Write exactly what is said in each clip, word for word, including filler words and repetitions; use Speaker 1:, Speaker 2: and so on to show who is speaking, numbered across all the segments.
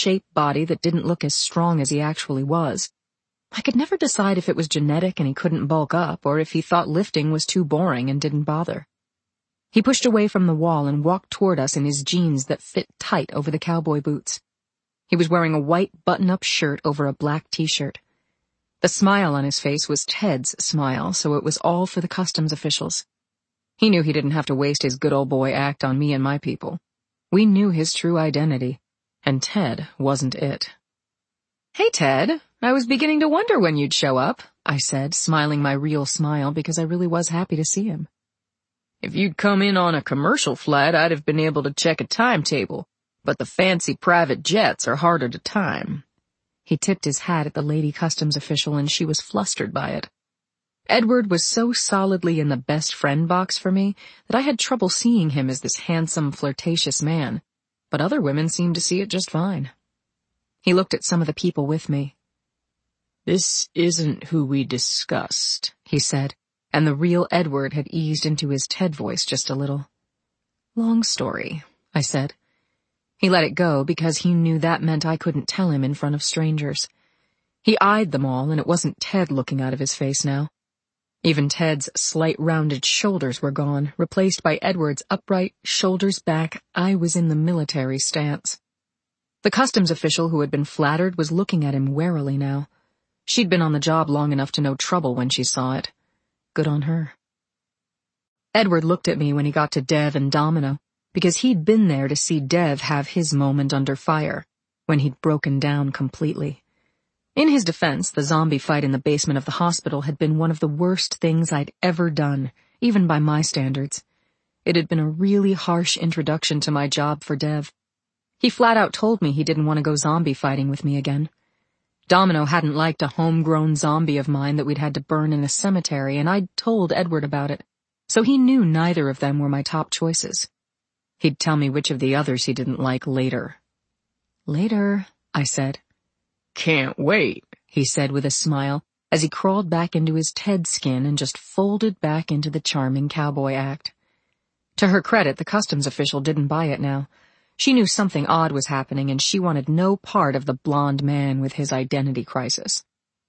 Speaker 1: shaped body that didn't look as strong as he actually was. I could never decide if it was genetic and he couldn't bulk up, or if he thought lifting was too boring and didn't bother. He pushed away from the wall and walked toward us in his jeans that fit tight over the cowboy boots. He was wearing a white button-up shirt over a black t-shirt. The smile on his face was Ted's smile, so it was all for the customs officials. He knew he didn't have to waste his good old boy act on me and my people. We knew his true identity, and Ted wasn't it. "Hey, Ted, I was beginning to wonder when you'd show up," I said, smiling my real smile because I really was happy to see him. "If you'd come in on a commercial flight, I'd have been able to check a timetable, but the fancy private jets are harder to time." He tipped his hat at the lady customs official, and she was flustered by it. Edward was so solidly in the best friend box for me that I had trouble seeing him as this handsome, flirtatious man, but other women seemed to see it just fine. He looked at some of the people with me. "This isn't who we discussed," he said, and the real Edward had eased into his Ted voice just a little. "Long story," I said. He let it go because he knew that meant I couldn't tell him in front of strangers. He eyed them all, and it wasn't Ted looking out of his face now. Even Ted's slight rounded shoulders were gone, replaced by Edward's upright, shoulders back, I was in the military stance. The customs official who had been flattered was looking at him warily now. She'd been on the job long enough to know trouble when she saw it. Good on her. Edward looked at me when he got to Dev and Domino, because he'd been there to see Dev have his moment under fire, when he'd broken down completely. In his defense, the zombie fight in the basement of the hospital had been one of the worst things I'd ever done, even by my standards. It had been a really harsh introduction to my job for Dev. He flat out told me he didn't want to go zombie fighting with me again. Domino hadn't liked a homegrown zombie of mine that we'd had to burn in a cemetery, and I'd told Edward about it, so he knew neither of them were my top choices. He'd tell me which of the others he didn't like later. "Later," I said. "Can't wait," he said with a smile, as he crawled back into his Ted skin and just folded back into the charming cowboy act. To her credit, the customs official didn't buy it now. She knew something odd was happening, and she wanted no part of the blonde man with his identity crisis.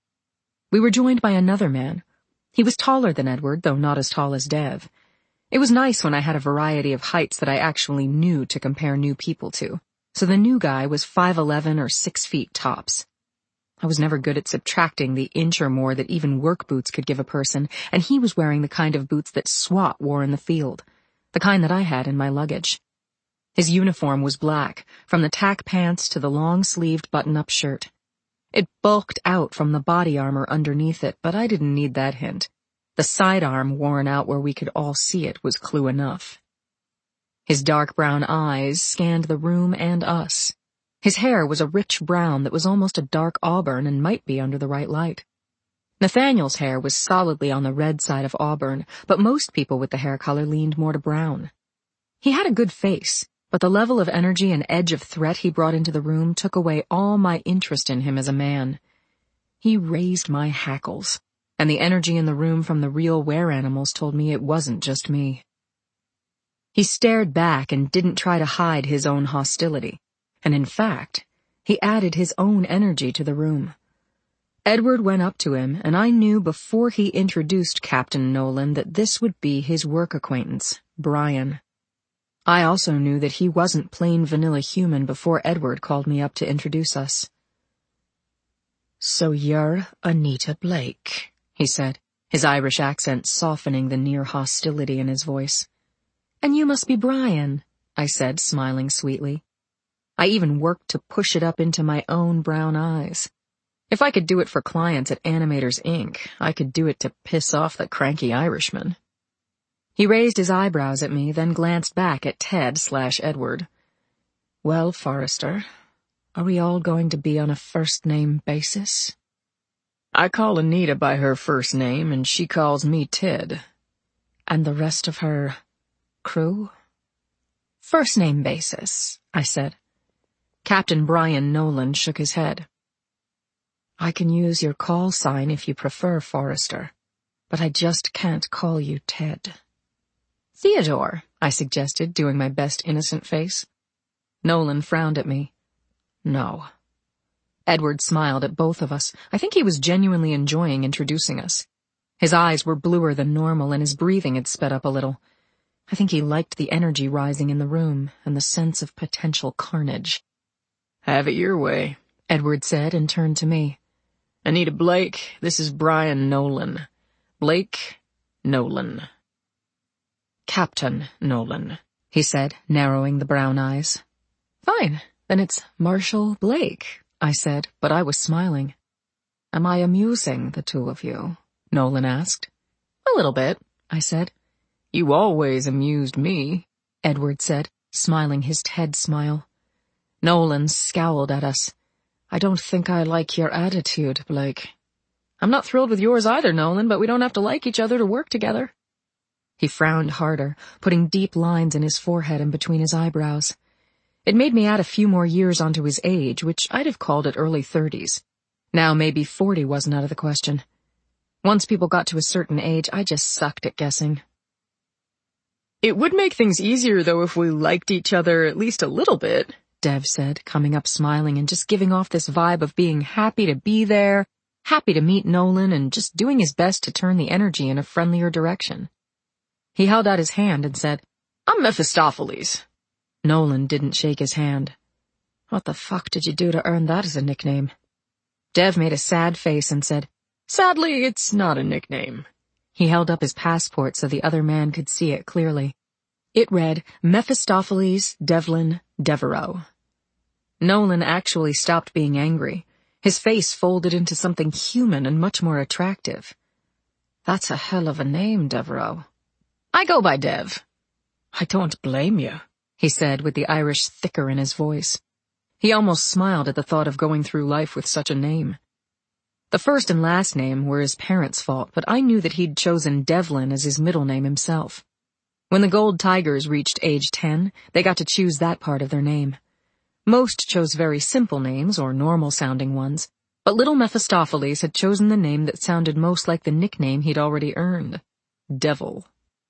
Speaker 1: We were joined by another man. He was taller than Edward, though not as tall as Dev. It was nice when I had a variety of heights that I actually knew to compare new people to, so the new guy was five eleven or six feet tops. I was never good at subtracting the inch or more that even work boots could give a person, and he was wearing the kind of boots that SWAT wore in the field, the kind that I had in my luggage. His uniform was black, from the tack pants to the long-sleeved button-up shirt. It bulked out from the body armor underneath it, but I didn't need that hint. The sidearm worn out where we could all see it was clue enough. His dark brown eyes scanned the room and us. His hair was a rich brown that was almost a dark auburn and might be under the right light. Nathaniel's hair was solidly on the red side of auburn, but most people with the hair color leaned more to brown. He had a good face, but the level of energy and edge of threat he brought into the room took away all my interest in him as a man. He raised my hackles, and the energy in the room from the real were-animals told me it wasn't just me. He stared back and didn't try to hide his own hostility. And in fact, he added his own energy to the room. Edward went up to him, and I knew before he introduced Captain Nolan that this would be his work acquaintance, Brian. I also knew that he wasn't plain vanilla human before Edward called me up to introduce us. "So you're Anita Blake," he said, his Irish accent softening the near hostility in his voice. "And you must be Brian," I said, smiling sweetly. I even worked to push it up into my own brown eyes. If I could do it for clients at Animators, Incorporated, I could do it to piss off the cranky Irishman. He raised his eyebrows at me, then glanced back at Ted slash Edward. "Well, Forrester, are we all going to be on a first-name basis?" "I call Anita by her first name, and she calls me Ted." "And the rest of her crew?" "First-name basis," I said. Captain Brian Nolan shook his head. "I can use your call sign if you prefer, Forrester, but I just can't call you Ted." "Theodore," I suggested, doing my best innocent face. Nolan frowned at me. No. Edward smiled at both of us. I think he was genuinely enjoying introducing us. His eyes were bluer than normal, and his breathing had sped up a little. I think he liked the energy rising in the room and the sense of potential carnage.
Speaker 2: Have it your way,
Speaker 1: Edward said, and turned to me.
Speaker 2: Anita Blake, this is Brian Nolan. Blake Nolan.
Speaker 1: Captain Nolan, he said, narrowing the brown eyes. Fine, then it's Marshall Blake, I said, but I was smiling. Am I amusing the two of you? Nolan asked. A little bit, I said.
Speaker 2: You always amused me,
Speaker 1: Edward said, smiling his Ted smile. Nolan scowled at us. I don't think I like your attitude, Blake.
Speaker 2: I'm not thrilled with yours either, Nolan, but we don't have to like each other to work together.
Speaker 1: He frowned harder, putting deep lines in his forehead and between his eyebrows. It made me add a few more years onto his age, which I'd have called it early thirties. Now maybe forty wasn't out of the question. Once people got to a certain age, I just sucked at guessing.
Speaker 2: It would make things easier, though, if we liked each other at least a little bit,
Speaker 1: Dev said, coming up smiling and just giving off this vibe of being happy to be there, happy to meet Nolan, and just doing his best to turn the energy in a friendlier direction. He held out his hand and said, I'm Mephistopheles. Nolan didn't shake his hand. What the fuck did you do to earn that as a nickname? Dev made a sad face and said,
Speaker 2: Sadly, it's not a nickname.
Speaker 1: He held up his passport so the other man could see it clearly. It read, Mephistopheles Devlin Devereaux. Nolan actually stopped being angry. His face folded into something human and much more attractive. That's a hell of a name, Devereaux.
Speaker 2: I go by Dev.
Speaker 1: I don't blame you, he said with the Irish thicker in his voice. He almost smiled at the thought of going through life with such a name. The first and last name were his parents' fault, but I knew that he'd chosen Devlin as his middle name himself. When the Gold Tigers reached age ten, they got to choose that part of their name. Most chose very simple names or normal-sounding ones, but little Mephistopheles had chosen the name that sounded most like the nickname he'd already earned. Devil.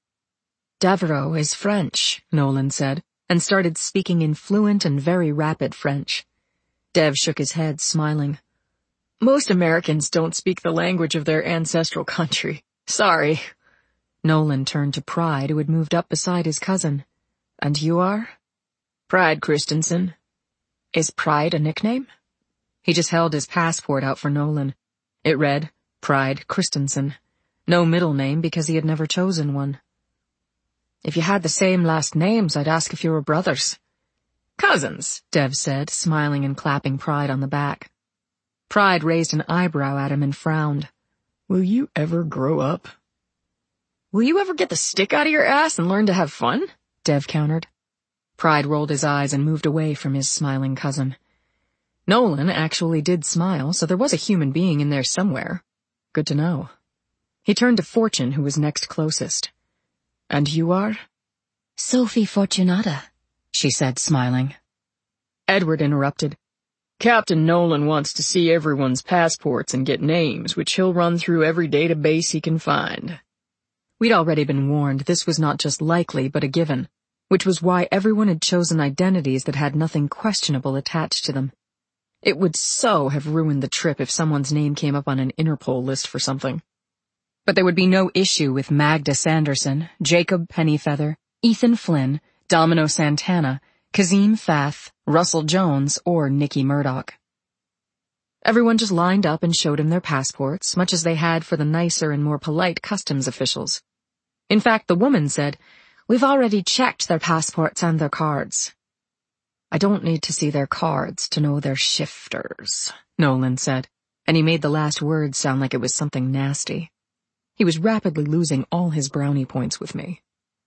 Speaker 1: Devereaux is French, Nolan said, and started speaking in fluent and very rapid French. Dev shook his head, smiling.
Speaker 2: Most Americans don't speak the language of their ancestral country. Sorry.
Speaker 1: Nolan turned to Pride, who had moved up beside his cousin. And you are?
Speaker 2: Pride Christensen.
Speaker 1: Is Pride a nickname? He just held his passport out for Nolan. It read, Pride Christensen. No middle name because he had never chosen one. If you had the same last names, I'd ask if you were brothers.
Speaker 2: Cousins,
Speaker 1: Dev said, smiling and clapping Pride on the back. Pride raised an eyebrow at him and frowned.
Speaker 2: Will you ever grow up?
Speaker 1: Will you ever get the stick out of your ass and learn to have fun? Dev countered. Pride rolled his eyes and moved away from his smiling cousin. Nolan actually did smile, so there was a human being in there somewhere. Good to know. He turned to Fortune, who was next closest. And you are?
Speaker 3: Sophie Fortunata,
Speaker 1: she said, smiling.
Speaker 2: Edward interrupted. Captain Nolan wants to see everyone's passports and get names, which he'll run through every database he can find.
Speaker 1: We'd already been warned this was not just likely, but a given, which was why everyone had chosen identities that had nothing questionable attached to them. It would so have ruined the trip if someone's name came up on an Interpol list for something. But there would be no issue with Magda Sanderson, Jacob Pennyfeather, Ethan Flynn, Domino Santana, Kazim Fath, Russell Jones, or Nikki Murdoch. Everyone just lined up and showed him their passports, much as they had for the nicer and more polite customs officials. In fact, the woman said, We've already checked their passports and their cards. I don't need to see their cards to know they're shifters, Nolan said, and he made the last word sound like it was something nasty. He was rapidly losing all his brownie points with me.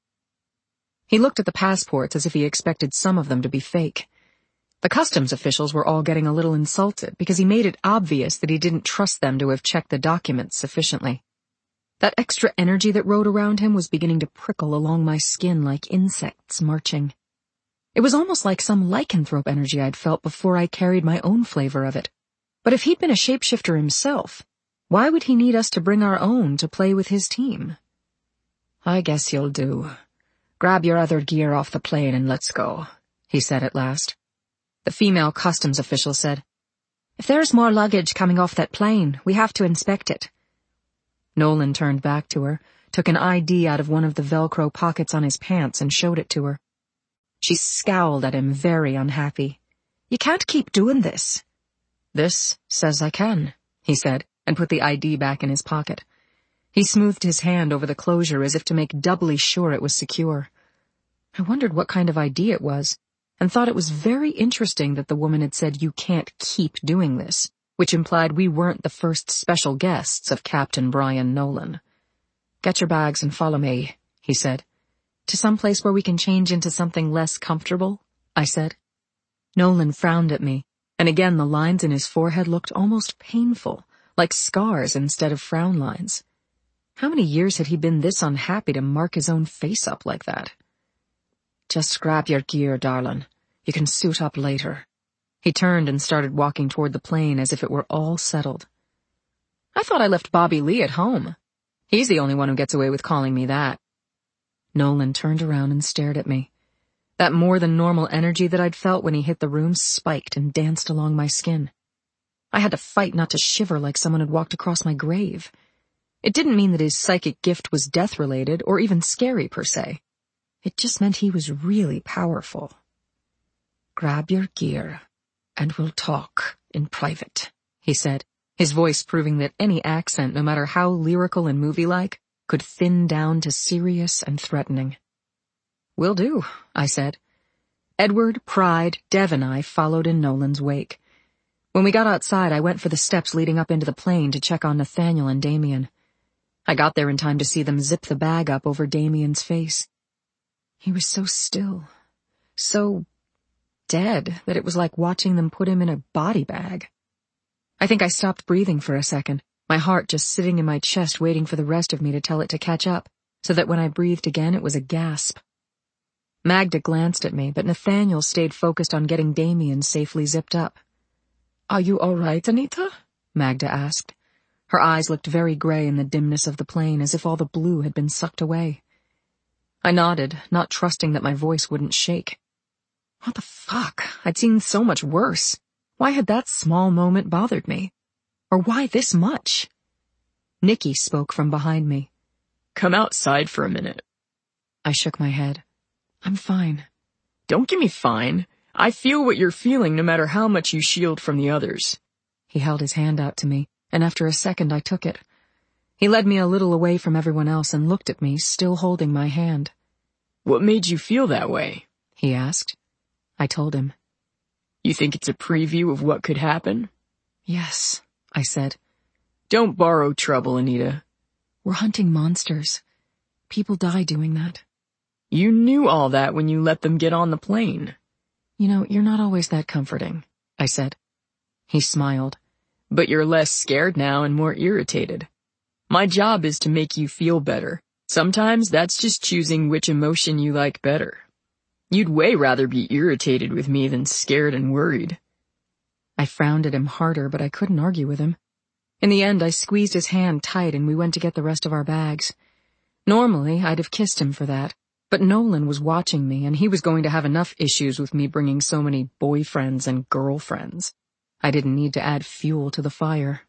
Speaker 1: He looked at the passports as if he expected some of them to be fake. The customs officials were all getting a little insulted because he made it obvious that he didn't trust them to have checked the documents sufficiently. That extra energy that rode around him was beginning to prickle along my skin like insects marching. It was almost like some lycanthrope energy I'd felt before I carried my own flavor of it. But if he'd been a shapeshifter himself, why would he need us to bring our own to play with his team? I guess you'll do. Grab your other gear off the plane and let's go, he said at last. The female customs official said, "If there's more luggage coming off that plane, we have to inspect it." Nolan turned back to her, took an I D out of one of the Velcro pockets on his pants and showed it to her. She scowled at him, very unhappy. "You can't keep doing this." "This says I can," he said, and put the I D back in his pocket. He smoothed his hand over the closure as if to make doubly sure it was secure. I wondered what kind of I D it was, and thought it was very interesting that the woman had said you can't keep doing this, which implied we weren't the first special guests of Captain Brian Nolan. "Get your bags and follow me," he said. "To some place where we can change into something less comfortable?" I said. Nolan frowned at me, and again the lines in his forehead looked almost painful, like scars instead of frown lines. How many years had he been this unhappy to mark his own face up like that? "Just grab your gear, darling. You can suit up later." He turned and started walking toward the plane as if it were all settled. "I thought I left Bobby Lee at home. He's the only one who gets away with calling me that." Nolan turned around and stared at me. That more-than-normal energy that I'd felt when he hit the room spiked and danced along my skin. I had to fight not to shiver like someone had walked across my grave. It didn't mean that his psychic gift was death-related or even scary per se. It just meant he was really powerful. "Grab your gear, and we'll talk in private," he said, his voice proving that any accent, no matter how lyrical and movie-like, could thin down to serious and threatening. "Will do," I said. Edward, Pride, Dev, and I followed in Nolan's wake. When we got outside, I went for the steps leading up into the plane to check on Nathaniel and Damien. I got there in time to see them zip the bag up over Damien's face. He was so still, so dead, that it was like watching them put him in a body bag. I think I stopped breathing for a second, my heart just sitting in my chest waiting for the rest of me to tell it to catch up, so that when I breathed again it was a gasp. Magda glanced at me, but Nathaniel stayed focused on getting Damien safely zipped up. "Are you all right, Anita?" Magda asked. Her eyes looked very gray in the dimness of the plane, as if all the blue had been sucked away. I nodded, not trusting that my voice wouldn't shake. What the fuck? I'd seen so much worse. Why had that small moment bothered me? Or why this much? Nikki spoke from behind me.
Speaker 2: "Come outside for a minute."
Speaker 1: I shook my head. "I'm fine."
Speaker 2: "Don't give me fine. I feel what you're feeling no matter how much you shield from the others."
Speaker 1: He held his hand out to me, and after a second I took it. He led me a little away from everyone else and looked at me, still holding my hand.
Speaker 2: "What made you feel that way?"
Speaker 1: he asked. I told him.
Speaker 2: "You think it's a preview of what could happen?"
Speaker 1: "Yes," I said.
Speaker 2: "Don't borrow trouble, Anita."
Speaker 1: "We're hunting monsters. People die doing that."
Speaker 2: "You knew all that when you let them get on the plane."
Speaker 1: "You know, you're not always that comforting," I said. He smiled.
Speaker 2: "But you're less scared now and more irritated. My job is to make you feel better. Sometimes that's just choosing which emotion you like better. You'd way rather be irritated with me than scared and worried." I frowned at him harder, but I couldn't argue with him. In the end, I squeezed his hand tight and we went to get the rest of our bags. Normally, I'd have kissed him for that, but Nolan was watching me and he was going to have enough issues with me bringing so many boyfriends and girlfriends. I didn't need to add fuel to the fire.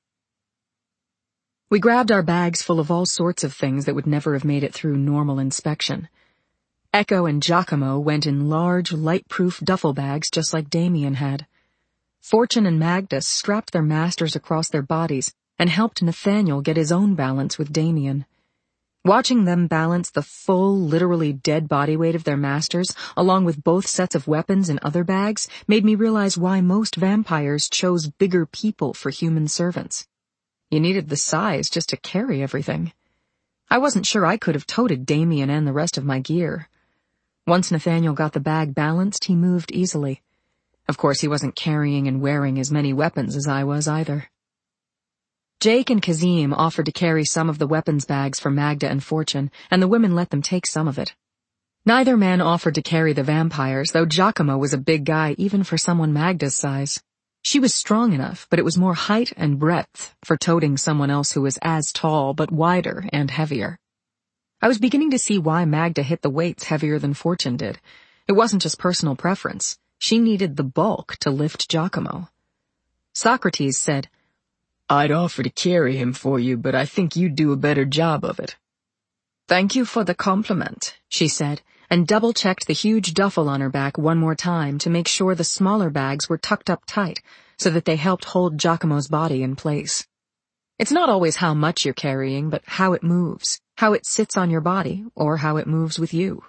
Speaker 2: We grabbed our bags full of all sorts of things that would never have made it through normal inspection. Echo and Giacomo went in large, light-proof duffel bags just like Damien had. Fortune and Magda strapped their masters across their bodies and helped Nathaniel get his own balance with Damien. Watching them balance the full, literally dead body weight of their masters, along with both sets of weapons in other bags, made me realize why most vampires chose bigger people for human servants. You needed the size just to carry everything. I wasn't sure I could have toted Damien and the rest of my gear. Once Nathaniel got the bag balanced, he moved easily. Of course, he wasn't carrying and wearing as many weapons as I was either. Jake and Kazim offered to carry some of the weapons bags for Magda and Fortune, and the women let them take some of it. Neither man offered to carry the vampires, though Giacomo was a big guy even for someone Magda's size. She was strong enough, but it was more height and breadth for toting someone else who was as tall but wider and heavier. I was beginning to see why Magda hit the weights heavier than Fortune did. It wasn't just personal preference.
Speaker 1: She needed the bulk to lift Giacomo. Socrates said,
Speaker 2: "I'd offer to carry him for you, but I think you'd do a better job of it."
Speaker 1: "Thank you for the compliment," she said, and double-checked the huge duffel on her back one more time to make sure the smaller bags were tucked up tight so that they helped hold Giacomo's body in place. It's not always how much you're carrying, but how it moves, how it sits on your body, or how it moves with you.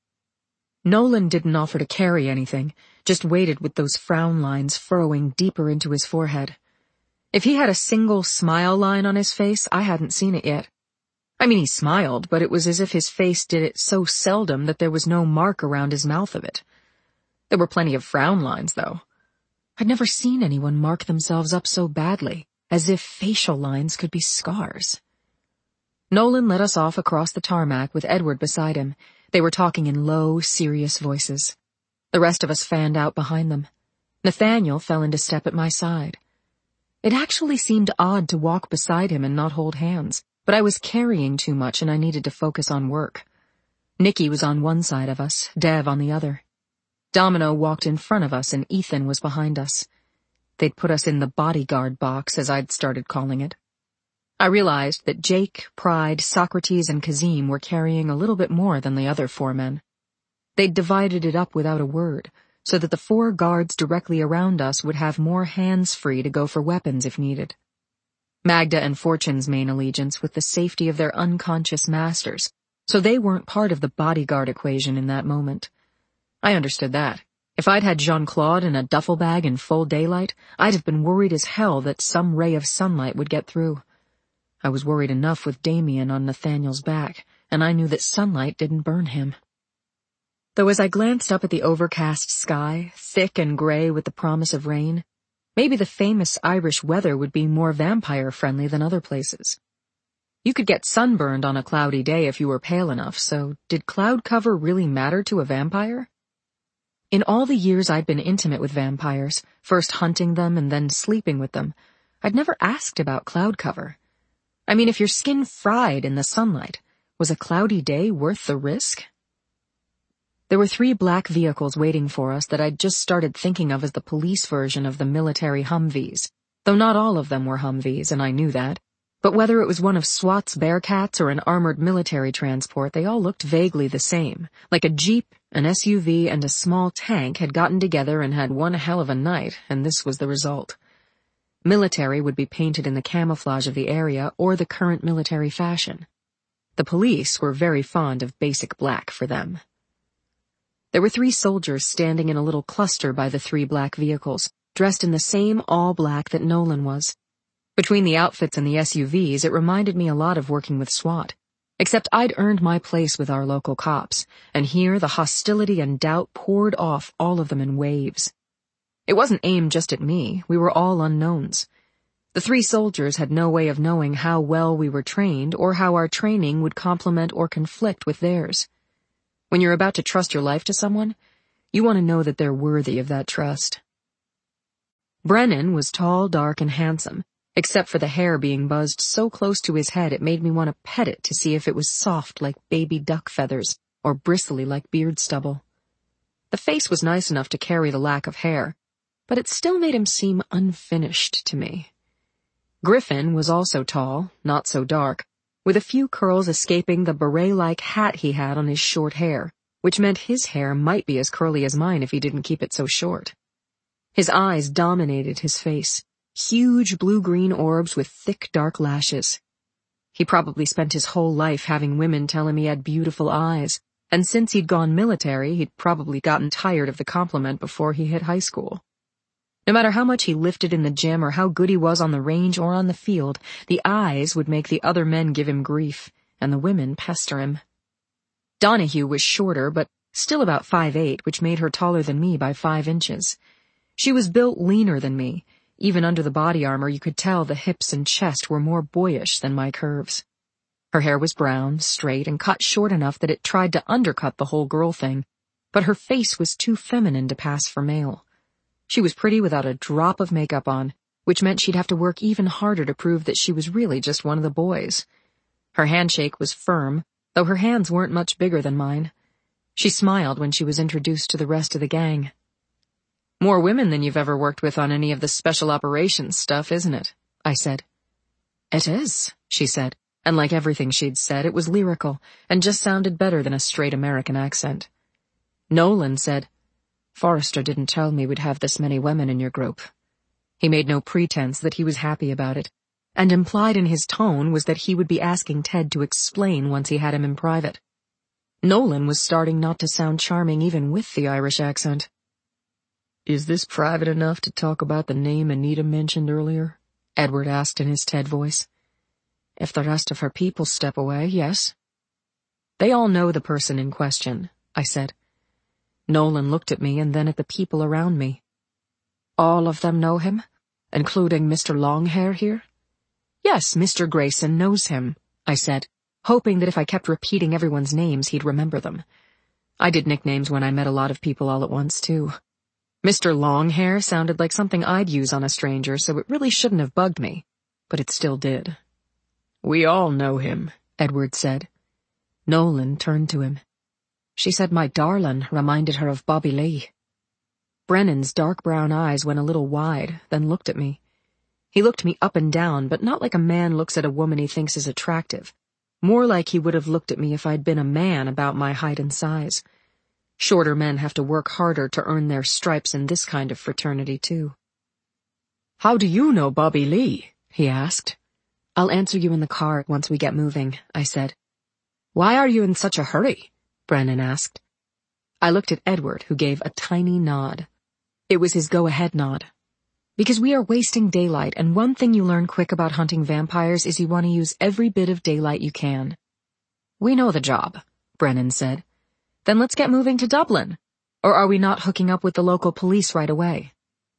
Speaker 1: Nolan didn't offer to carry anything, just waited with those frown lines furrowing deeper into his forehead. If he had a single smile line on his face, I hadn't seen it yet. I mean, he smiled, but it was as if his face did it so seldom that there was no mark around his mouth of it. There were plenty of frown lines, though. I'd never seen anyone mark themselves up so badly, as if facial lines could be scars. Nolan led us off across the tarmac with Edward beside him. They were talking in low, serious voices. The rest of us fanned out behind them. Nathaniel fell into step at my side. It actually seemed odd to walk beside him and not hold hands, but I was carrying too much and I needed to focus on work. Nikki was on one side of us, Dev on the other. Domino walked in front of us and Ethan was behind us. They'd put us in the bodyguard box, as I'd started calling it. I realized that Jake, Pride, Socrates, and Kazim were carrying a little bit more than the other four men. They'd divided it up without a word, so that the four guards directly around us would have more hands free to go for weapons if needed. Magda and Fortune's main allegiance with the safety of their unconscious masters, so they weren't part of the bodyguard equation in that moment. I understood that. If I'd had Jean-Claude in a duffel bag in full daylight, I'd have been worried as hell that some ray of sunlight would get through. I was worried enough with Damien on Nathaniel's back, and I knew that sunlight didn't burn him. Though as I glanced up at the overcast sky, thick and gray with the promise of rain, maybe the famous Irish weather would be more vampire-friendly than other places. You could get sunburned on a cloudy day if you were pale enough, so did cloud cover really matter to a vampire? In all the years I'd been intimate with vampires, first hunting them and then sleeping with them, I'd never asked about cloud cover. I mean, if your skin fried in the sunlight, was a cloudy day worth the risk? There were three black vehicles waiting for us that I'd just started thinking of as the police version of the military Humvees, though not all of them were Humvees, and I knew that. But whether it was one of SWAT's Bearcats or an armored military transport, they all looked vaguely the same, like a Jeep, an S U V, and a small tank had gotten together and had one hell of a night, and this was the result. Military would be painted in the camouflage of the area or the current military fashion. The police were very fond of basic black for them. There were three soldiers standing in a little cluster by the three black vehicles, dressed in the same all-black that Nolan was. Between the outfits and the S U Vs, it reminded me a lot of working with SWAT. Except I'd earned my place with our local cops, and here the hostility and doubt poured off all of them in waves. It wasn't aimed just at me, we were all unknowns. The three soldiers had no way of knowing how well we were trained or how our training would complement or conflict with theirs. When you're about to trust your life to someone, you want to know that they're worthy of that trust. Brennan was tall, dark, and handsome, except for the hair being buzzed so close to his head it made me want to pet it to see if it was soft like baby duck feathers or bristly like beard stubble. The face was nice enough to carry the lack of hair, but it still made him seem unfinished to me. Griffin was also tall, not so dark, with a few curls escaping the beret-like hat he had on his short hair, which meant his hair might be as curly as mine if he didn't keep it so short. His eyes dominated his face, huge blue-green orbs with thick dark lashes. He probably spent his whole life having women tell him he had beautiful eyes, and since he'd gone military, he'd probably gotten tired of the compliment before he hit high school. No matter how much he lifted in the gym or how good he was on the range or on the field, the eyes would make the other men give him grief, and the women pester him. Donahue was shorter, but still about five eight, which made her taller than me by five inches. She was built leaner than me. Even under the body armor, you could tell the hips and chest were more boyish than my curves. Her hair was brown, straight, and cut short enough that it tried to undercut the whole girl thing, but her face was too feminine to pass for male. She was pretty without a drop of makeup on, which meant she'd have to work even harder to prove that she was really just one of the boys. Her handshake was firm, though her hands weren't much bigger than mine. She smiled when she was introduced to the rest of the gang. More women than you've ever worked with on any of the special operations stuff, isn't it? I said. It is, she said, and like everything she'd said, it was lyrical, and just sounded better than a straight American accent. Nolan said, Forrester didn't tell me we'd have this many women in your group. He made no pretense that he was happy about it, and implied in his tone was that he would be asking Ted to explain once he had him in private. Nolan was starting not to sound charming even with the Irish accent. Is this private enough to talk about the name Anita mentioned earlier? Edward asked in his Ted voice. If the rest of her people step away, yes. They all know the person in question, I said. Nolan looked at me and then at the people around me. All of them know him, including Mister Longhair here? Yes, Mister Grayson knows him, I said, hoping that if I kept repeating everyone's names, he'd remember them. I did nicknames when I met a lot of people all at once, too. Mister Longhair sounded like something I'd use on a stranger, so it really shouldn't have bugged me, but it still did. We all know him, Edward said. Nolan turned to him. She said my darlin' reminded her of Bobby Lee. Brennan's dark brown eyes went a little wide, then looked at me. He looked me up and down, but not like a man looks at a woman he thinks is attractive. More like he would have looked at me if I'd been a man about my height and size. Shorter men have to work harder to earn their stripes in this kind of fraternity, too. How do you know Bobby Lee? He asked. I'll answer you in the car once we get moving, I said. Why are you in such a hurry? Brennan asked. I looked at Edward, who gave a tiny nod. It was his go-ahead nod. Because we are wasting daylight, and one thing you learn quick about hunting vampires is you want to use every bit of daylight you can. We know the job, Brennan said. Then let's get moving to Dublin. Or are we not hooking up with the local police right away?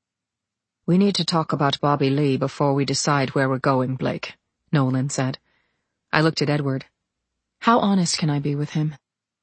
Speaker 1: We need to talk about Bobby Lee before we decide where we're going, Blake, Nolan said. I looked at Edward. How honest can I be with him?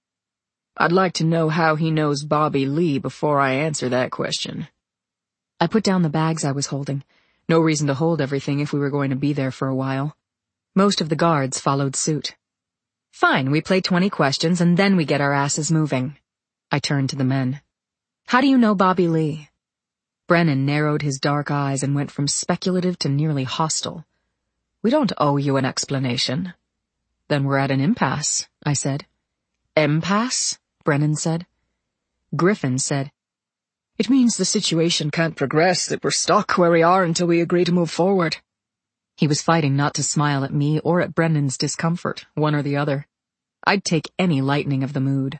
Speaker 1: I'd like to know how he knows Bobby Lee before I answer that question. I put down the bags I was holding. No reason to hold everything if we were going to be there for a while. Most of the guards followed suit. Fine, we play twenty questions and then we get our asses moving. I turned to the men. How do you know Bobby Lee? Brennan narrowed his dark eyes and went from speculative to nearly hostile. We don't owe you an explanation. Then we're at an impasse, I said. Impasse? Brennan said. Griffin said, It means the situation can't progress, that we're stuck where we are until we agree to move forward. He was fighting not to smile at me or at Brennan's discomfort, one or the other. I'd take any lightening of the mood.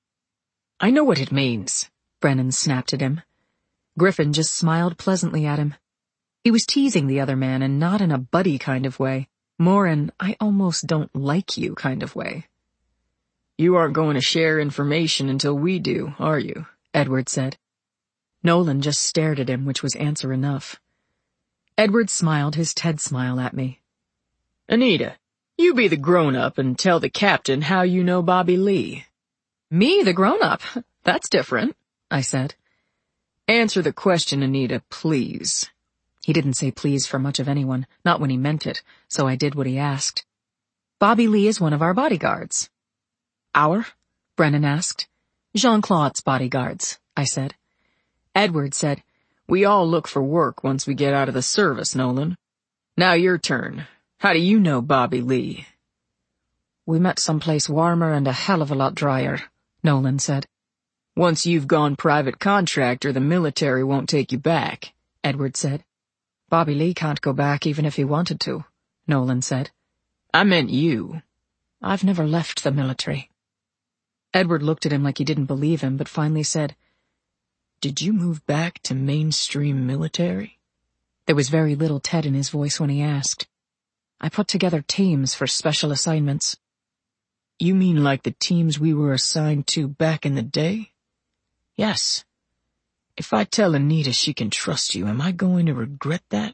Speaker 1: I know what it means, Brennan snapped at him. Griffin just smiled pleasantly at him. He was teasing the other man, and not in a buddy kind of way, more in I almost don't like you kind of way. You aren't going to share information until we do, are you? Edward said. Nolan just stared at him, which was answer enough. Edward smiled his Ted smile at me. Anita, you be the grown-up and tell the captain how you know Bobby Lee. Me, the grown-up? That's different, I said. Answer the question, Anita, please. He didn't say please for much of anyone, not when he meant it, so I did what he asked. Bobby Lee is one of our bodyguards. Our? Brennan asked. Jean-Claude's bodyguards, I said. Edward said, We all look for work once we get out of the service, Nolan. Now your turn. How do you know Bobby Lee? We met someplace warmer and a hell of a lot drier, Nolan said. Once you've gone private contractor, the military won't take you back, Edward said. Bobby Lee can't go back even if he wanted to, Nolan said. I meant you. I've never left the military. Edward looked at him like he didn't believe him, but finally said, Did you move back to mainstream military? There was very little Ted in his voice when he asked. I put together teams for special assignments. You mean like the teams we were assigned to back in the day? Yes. If I tell Anita she can trust you, am I going to regret that?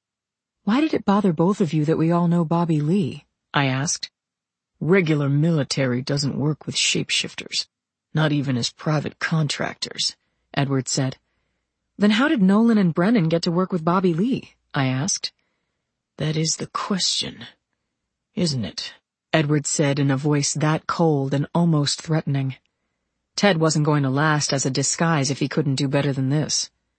Speaker 1: Why did it bother both of you that we all know Bobby Lee? I asked. Regular military doesn't work with shapeshifters, not even as private contractors, Edward said. Then how did Nolan and Brennan get to work with Bobby Lee? I asked. That is the question, isn't it? Edward said in a voice that cold and almost threatening. Ted wasn't going to last as a disguise if he couldn't do better than this.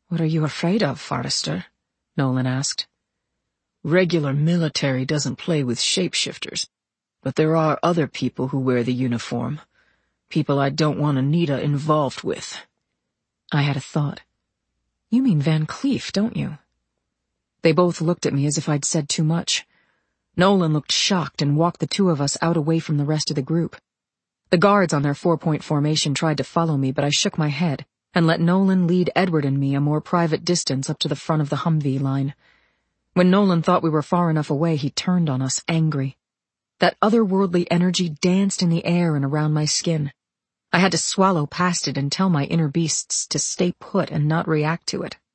Speaker 1: What are you afraid of, Forrester? Nolan asked.
Speaker 2: Regular military doesn't play with shapeshifters, but there are other people who wear the uniform. People I don't want Anita involved with.
Speaker 1: I had a thought. You mean Van Cleef, don't you? They both looked at me as if I'd said too much. Nolan looked shocked and walked the two of us out away from the rest of the group. The guards on their four-point formation tried to follow me, but I shook my head and let Nolan lead Edward and me a more private distance up to the front of the Humvee line. When Nolan thought we were far enough away, he turned on us, angry. That otherworldly energy danced in the air and around my skin. I had to swallow past it and tell my inner beasts to stay put and not react to it.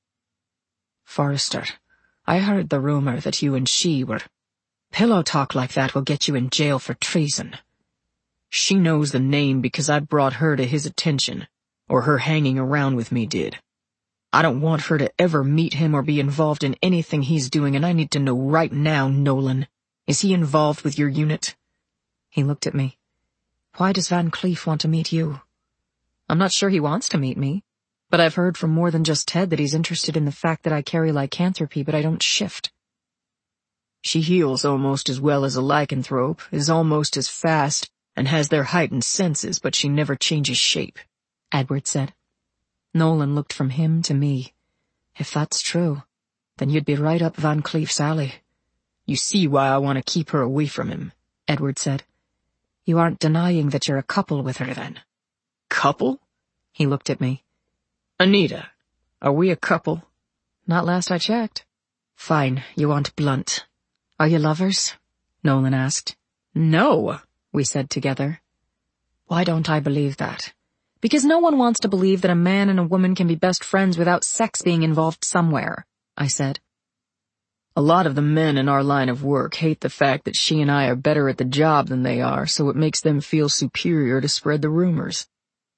Speaker 2: Forrester, I heard the rumor that you and she were...
Speaker 1: Pillow talk like that will get you in jail for treason.
Speaker 2: She knows the name because I brought her to his attention, or her hanging around with me did. I don't want her to ever meet him or be involved in anything he's doing, and I need to know right now, Nolan. Is he involved with your unit?
Speaker 1: He looked at me. Why does Van Cleef want to meet you? I'm not sure he wants to meet me, but I've heard from more than just Ted that he's interested in the fact that I carry lycanthropy, but I don't shift.
Speaker 2: She heals almost as well as a lycanthrope, is almost as fast, and has their heightened senses, but she never changes shape,
Speaker 1: Edward said. Nolan looked from him to me. If that's true, then you'd be right up Van Cleef's alley.
Speaker 2: You see why I want to keep her away from him, Edward said.
Speaker 1: You aren't denying that you're a couple with her, then?
Speaker 2: Couple?
Speaker 1: He looked at me.
Speaker 2: Anita, are we a couple?
Speaker 1: Not last I checked. Fine, you want blunt. Are you lovers? Nolan asked.
Speaker 2: No,
Speaker 1: we said together. Why don't I believe that? Because no one wants to believe that a man and a woman can be best friends without sex being involved somewhere, I said.
Speaker 2: A lot of the men in our line of work hate the fact that she and I are better at the job than they are, so it makes them feel superior to spread the rumors.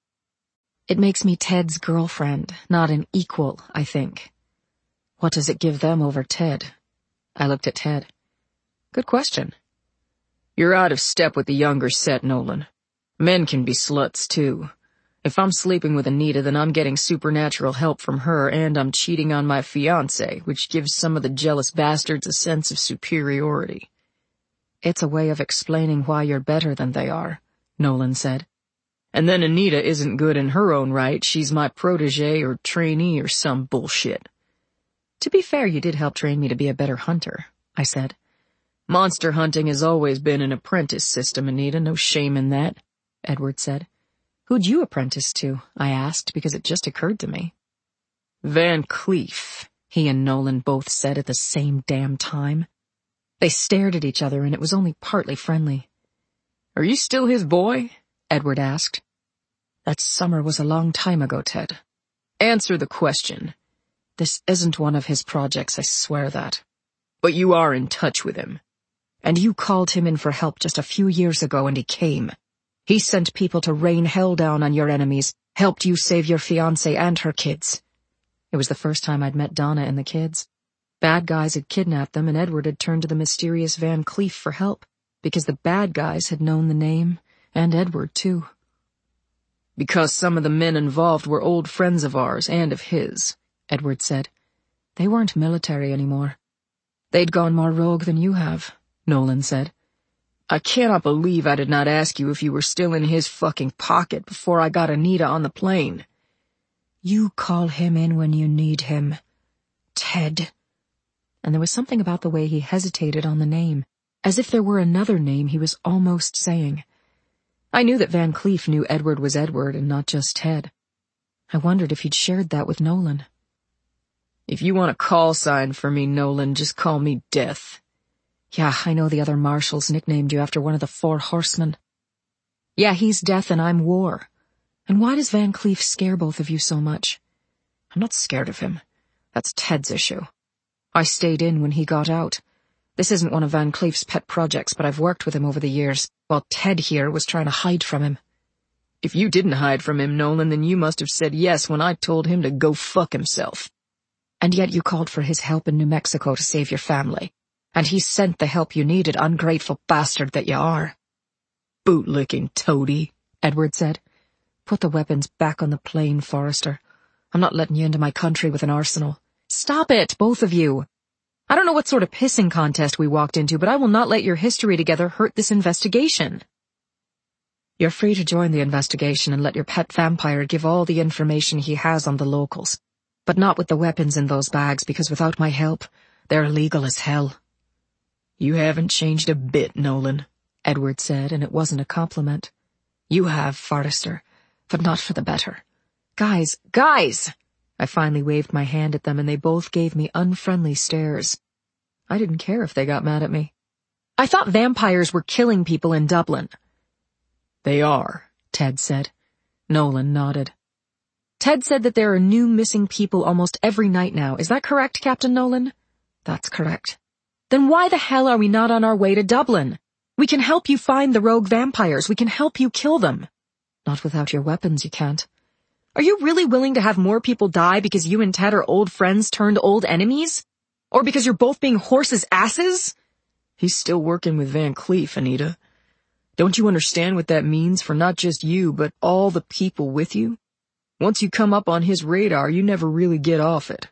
Speaker 1: It makes me Ted's girlfriend, not an equal, I think. What does it give them over Ted? I looked at Ted. Good question.
Speaker 2: You're out of step with the younger set, Nolan. Men can be sluts, too. If I'm sleeping with Anita, then I'm getting supernatural help from her, and I'm cheating on my fiancé, which gives some of the jealous bastards a sense of superiority.
Speaker 1: It's a way of explaining why you're better than they are, Nolan said.
Speaker 2: And then Anita isn't good in her own right. She's my protege or trainee or some bullshit.
Speaker 1: To be fair, you did help train me to be a better hunter, I said.
Speaker 2: Monster hunting has always been an apprentice system, Anita. No shame in that,
Speaker 1: Edward said. Who'd you apprentice to? I asked, because it just occurred to me.
Speaker 2: Van Cleef,
Speaker 1: he and Nolan both said at the same damn time. They stared at each other, and it was only partly friendly.
Speaker 2: Are you still his boy?
Speaker 1: Edward asked. That summer was a long time ago, Ted.
Speaker 2: Answer the question.
Speaker 1: This isn't one of his projects, I swear that.
Speaker 2: But you are in touch with him.
Speaker 1: And you called him in for help just a few years ago, and he came. He sent people to rain hell down on your enemies, helped you save your fiancée and her kids. It was the first time I'd met Donna and the kids. Bad guys had kidnapped them, and Edward had turned to the mysterious Van Cleef for help, because the bad guys had known the name, and Edward, too.
Speaker 2: Because some of the men involved were old friends of ours and of his, Edward said.
Speaker 1: They weren't military anymore. They'd gone more rogue than you have, Nolan said.
Speaker 2: I cannot believe I did not ask you if you were still in his fucking pocket before I got Anita on the plane.
Speaker 1: You call him in when you need him. Ted. And there was something about the way he hesitated on the name, as if there were another name he was almost saying. I knew that Van Cleef knew Edward was Edward and not just Ted. I wondered if he'd shared that with Nolan.
Speaker 2: If you want a call sign for me, Nolan, just call me Death.
Speaker 1: Yeah, I know the other marshals nicknamed you after one of the four horsemen. Yeah, he's Death and I'm War. And why does Van Cleef scare both of you so much? I'm not scared of him. That's Ted's issue. I stayed in when he got out. This isn't one of Van Cleef's pet projects, but I've worked with him over the years, while Ted here was trying to hide from him.
Speaker 2: If you didn't hide from him, Nolan, then you must have said yes when I told him to go fuck himself.
Speaker 1: And yet you called for his help in New Mexico to save your family. And he sent the help you needed, ungrateful bastard that you are.
Speaker 2: Bootlicking toady,
Speaker 1: Edward said. Put the weapons back on the plane, Forrester. I'm not letting you into my country with an arsenal. Stop it, both of you. I don't know what sort of pissing contest we walked into, but I will not let your history together hurt this investigation. You're free to join the investigation and let your pet vampire give all the information he has on the locals, but not with the weapons in those bags, because without my help, they're illegal as hell.
Speaker 2: You haven't changed a bit, Nolan,
Speaker 1: Edward said, and it wasn't a compliment. You have, Forrester, but not for the better. Guys, guys! I finally waved my hand at them, and they both gave me unfriendly stares. I didn't care if they got mad at me. I thought vampires were killing people in Dublin.
Speaker 2: They are,
Speaker 1: Ted said. Nolan nodded. Ted said that there are new missing people almost every night now. Is that correct, Captain Nolan? That's correct. Then why the hell are we not on our way to Dublin? We can help you find the rogue vampires. We can help you kill them. Not without your weapons, you can't. Are you really willing to have more people die because you and Ted are old friends turned old enemies? Or because you're both being horses' asses?
Speaker 2: He's still working with Van Cleef, Anita. Don't you understand what that means for not just you, but all the people with you? Once you come up on his radar, you never really get off it.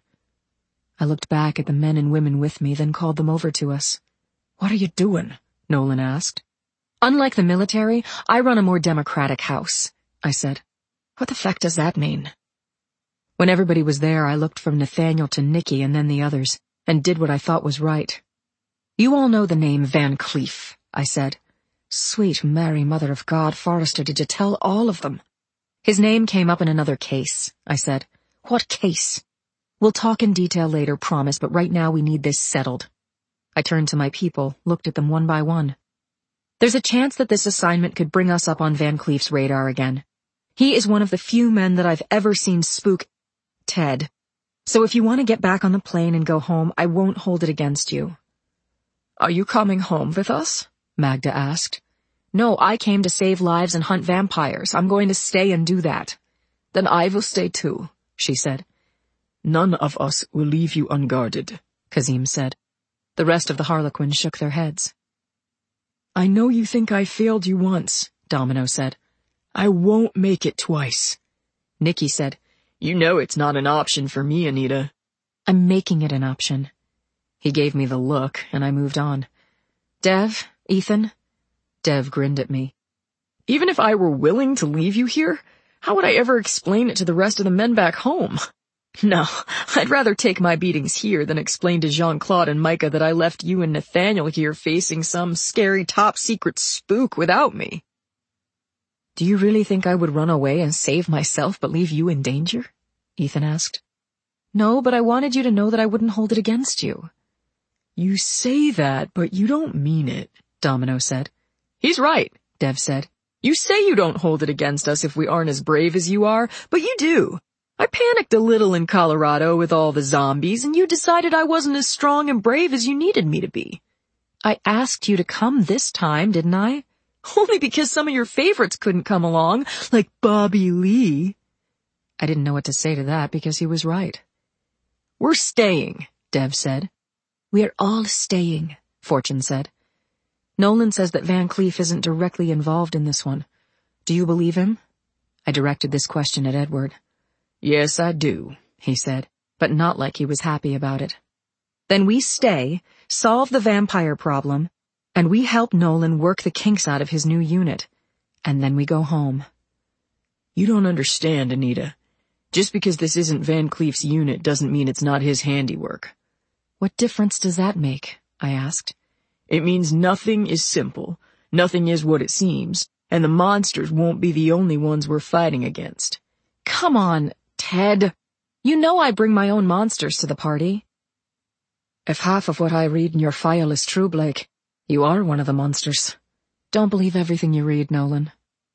Speaker 1: I looked back at the men and women with me, then called them over to us. What are you doing? Nolan asked. Unlike the military, I run a more democratic house, I said. What the fuck does that mean? When everybody was there, I looked from Nathaniel to Nikki and then the others, and did what I thought was right. You all know the name Van Cleef, I said. Sweet Mary, Mother of God, Forrester, did you tell all of them? His name came up in another case, I said. What case? We'll talk in detail later, promise, but right now we need this settled. I turned to my people, looked at them one by one. There's a chance that this assignment could bring us up on Van Cleef's radar again. He is one of the few men that I've ever seen spook Ted. So if you want to get back on the plane and go home, I won't hold it against you.
Speaker 2: Are you coming home with us?
Speaker 1: Magda asked. No, I came to save lives and hunt vampires. I'm going to stay and do that.
Speaker 2: Then I will stay too, she said. None of us will leave you unguarded, Kazim said.
Speaker 1: The rest of the Harlequins shook their heads.
Speaker 2: I know you think I failed you once, Domino said. I won't make it twice.
Speaker 1: Nikki said,
Speaker 2: You know it's not an option for me, Anita.
Speaker 1: I'm making it an option. He gave me the look, and I moved on. Dev, Ethan? Dev grinned at me.
Speaker 2: Even if I were willing to leave you here, how would I ever explain it to the rest of the men back home? No, I'd rather take my beatings here than explain to Jean-Claude and Micah that I left you and Nathaniel here facing some scary top-secret spook without me.
Speaker 1: Do you really think I would run away and save myself but leave you in danger? Ethan asked. No, but I wanted you to know that I wouldn't hold it against you.
Speaker 2: You say that, but you don't mean it, Domino said. He's right, Dev said. You say you don't hold it against us if we aren't as brave as you are, but you do. I panicked a little in Colorado with all the zombies, and you decided I wasn't as strong and brave as you needed me to be.
Speaker 1: I asked you to come this time, didn't I?
Speaker 2: Only because some of your favorites couldn't come along, like Bobby Lee.
Speaker 1: I didn't know what to say to that because he was right.
Speaker 2: We're staying, Dev said.
Speaker 1: We're all staying, Fortune said. Nolan says that Van Cleef isn't directly involved in this one. Do you believe him? I directed this question at Edward.
Speaker 2: Yes, I do, he said,
Speaker 1: but not like he was happy about it. Then we stay, solve the vampire problem, and we help Nolan work the kinks out of his new unit. And then we go home.
Speaker 2: You don't understand, Anita. Just because this isn't Van Cleef's unit doesn't mean it's not his handiwork.
Speaker 1: What difference does that make? I asked.
Speaker 2: It means nothing is simple, nothing is what it seems, and the monsters won't be the only ones we're fighting against.
Speaker 1: Come on, Ted. You know I bring my own monsters to the party. If half of what I read in your file is true, Blake, you are one of the monsters. Don't believe everything you read, Nolan.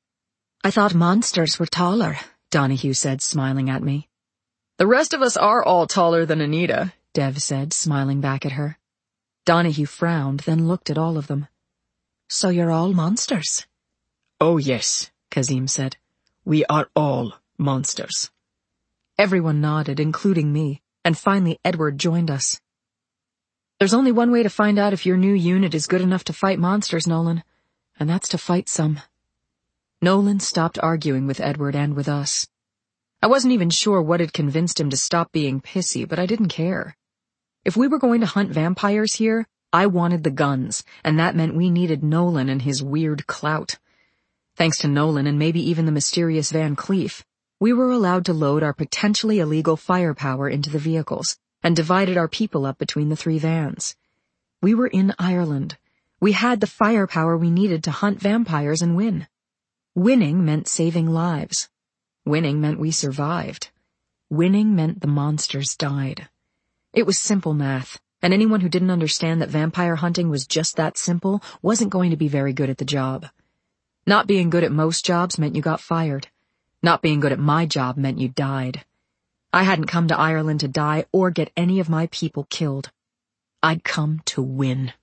Speaker 1: I thought monsters were taller, Donahue said, smiling at me.
Speaker 2: The rest of us are all taller than Anita,
Speaker 1: Dev said, smiling back at her. Donahue frowned, then looked at all of them. So you're all monsters?
Speaker 2: Oh yes, Kazim said. We are all monsters.
Speaker 1: Everyone nodded, including me, and finally Edward joined us. There's only one way to find out if your new unit is good enough to fight monsters, Nolan, and that's to fight some. Nolan stopped arguing with Edward and with us. I wasn't even sure what had convinced him to stop being pissy, but I didn't care. If we were going to hunt vampires here, I wanted the guns, and that meant we needed Nolan and his weird clout. Thanks to Nolan and maybe even the mysterious Van Cleef, we were allowed to load our potentially illegal firepower into the vehicles, and divided our people up between the three vans. We were in Ireland. We had the firepower we needed to hunt vampires and win. Winning meant saving lives. Winning meant we survived. Winning meant the monsters died. It was simple math, and anyone who didn't understand that vampire hunting was just that simple wasn't going to be very good at the job. Not being good at most jobs meant you got fired. Not being good at my job meant you died. I hadn't come to Ireland to die or get any of my people killed. I'd come to win.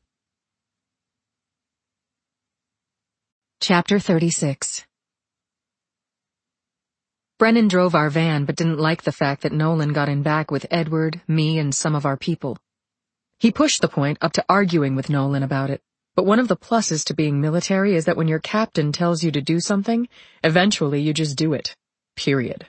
Speaker 1: Chapter thirty-six. Brennan drove our van but didn't like the fact that Nolan got in back with Edward, me, and some of our people. He pushed the point up to arguing with Nolan about it, but one of the pluses to being military is that when your captain tells you to do something, eventually you just do it. Period.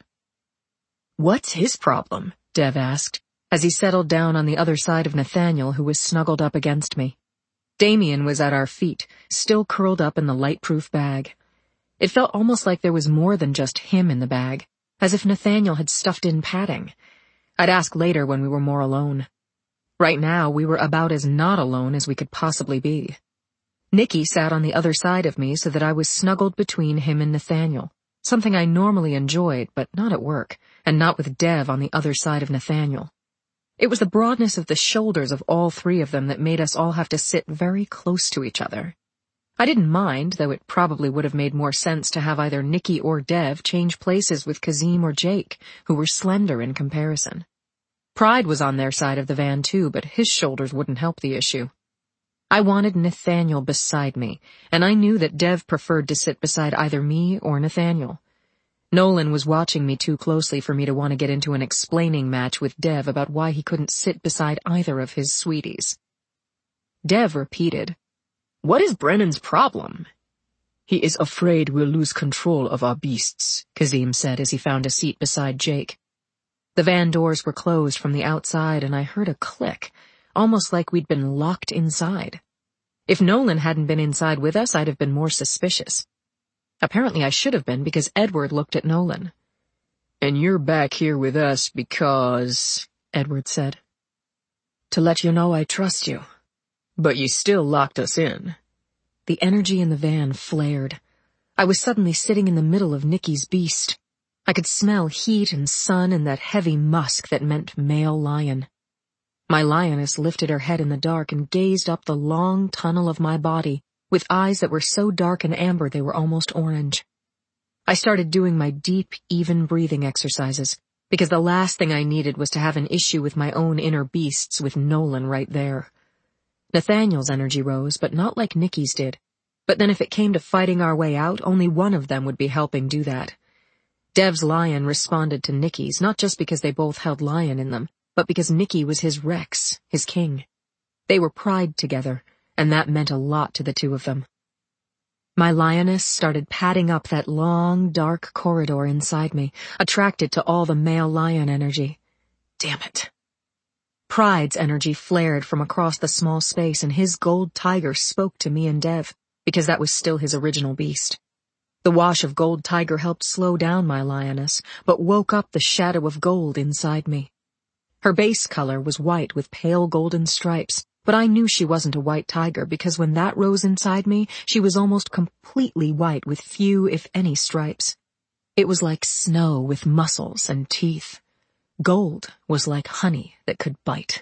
Speaker 1: "What's his problem?" Dev asked, as he settled down on the other side of Nathaniel, who was snuggled up against me. Damien was at our feet, still curled up in the light-proof bag. It felt almost like there was more than just him in the bag, as if Nathaniel had stuffed in padding. I'd ask later when we were more alone. Right now, we were about as not alone as we could possibly be. Nikki sat on the other side of me so that I was snuggled between him and Nathaniel, something I normally enjoyed, but not at work, and not with Dev on the other side of Nathaniel. It was the broadness of the shoulders of all three of them that made us all have to sit very close to each other. I didn't mind, though it probably would have made more sense to have either Nikki or Dev change places with Kazim or Jake, who were slender in comparison. Pride was on their side of the van too, but his shoulders wouldn't help the issue. I wanted Nathaniel beside me, and I knew that Dev preferred to sit beside either me or Nathaniel. Nolan was watching me too closely for me to want to get into an explaining match with Dev about why he couldn't sit beside either of his sweeties. Dev repeated, "What is Brennan's problem?" "He is afraid we'll lose control of our beasts," Kazim said as he found a seat beside Jake. The van doors were closed from the outside, and I heard a click, almost like we'd been locked inside. If Nolan hadn't been inside with us, I'd have been more suspicious. Apparently I should have been, because Edward looked at Nolan. "And you're back here with us because," Edward said. "To let you know I trust you. But you still locked us in." The energy in the van flared. I was suddenly sitting in the middle of Nikki's beast. I could smell heat and sun and that heavy musk that meant male lion. My lioness lifted her head in the dark and gazed up the long tunnel of my body, with eyes that were so dark and amber they were almost orange. I started doing my deep, even breathing exercises, because the last thing I needed was to have an issue with my own inner beasts with Nolan right there. Nathaniel's energy rose, but not like Nikki's did. But then if it came to fighting our way out, only one of them would be helping do that. Dev's lion responded to Nikki's, not just because they both held lion in them, but because Nikki was his Rex, his king. They were pride together, and that meant a lot to the two of them. My lioness started padding up that long, dark corridor inside me, attracted to all the male lion energy. Damn it. Pride's energy flared from across the small space, and his gold tiger spoke to me and Dev, because that was still his original beast. The wash of gold tiger helped slow down my lioness, but woke up the shadow of gold inside me. Her base color was white with pale golden stripes, but I knew she wasn't a white tiger because when that rose inside me, she was almost completely white with few, if any, stripes. It was like snow with muscles and teeth. Gold was like honey that could bite.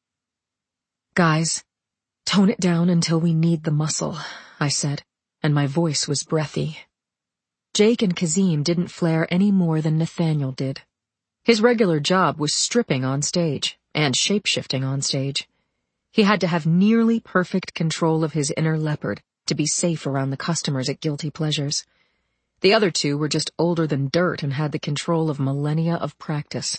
Speaker 1: "Guys, tone it down until we need the muscle," I said, and my voice was breathy. Jake and Kazim didn't flare any more than Nathaniel did. His regular job was stripping on stage, and shape-shifting on stage. He had to have nearly perfect control of his inner leopard to be safe around the customers at Guilty Pleasures. The other two were just older than dirt and had the control of millennia of practice.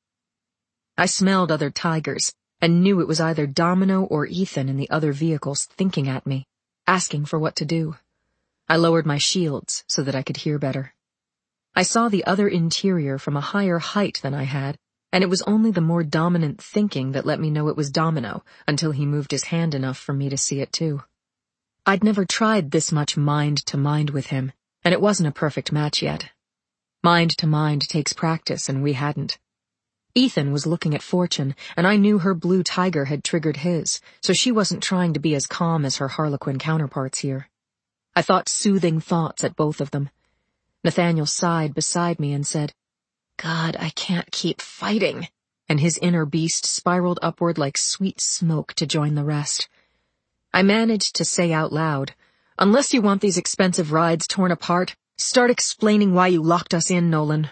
Speaker 1: I smelled other tigers, and knew it was either Domino or Ethan in the other vehicles thinking at me, asking for what to do. I lowered my shields so that I could hear better. I saw the other interior from a higher height than I had, and it was only the more dominant thinking that let me know it was Domino until he moved his hand enough for me to see it too. I'd never tried this much mind-to-mind with him, and it wasn't a perfect match yet. Mind-to-mind takes practice, and we hadn't. Ethan was looking at Fortune, and I knew her blue tiger had triggered his, so she wasn't trying to be as calm as her Harlequin counterparts here. I thought soothing thoughts at both of them. Nathaniel sighed beside me and said, "God, I can't keep fighting," and his inner beast spiraled upward like sweet smoke to join the rest. I managed to say out loud, "Unless you want these expensive rides torn apart, start explaining why you locked us in, Nolan."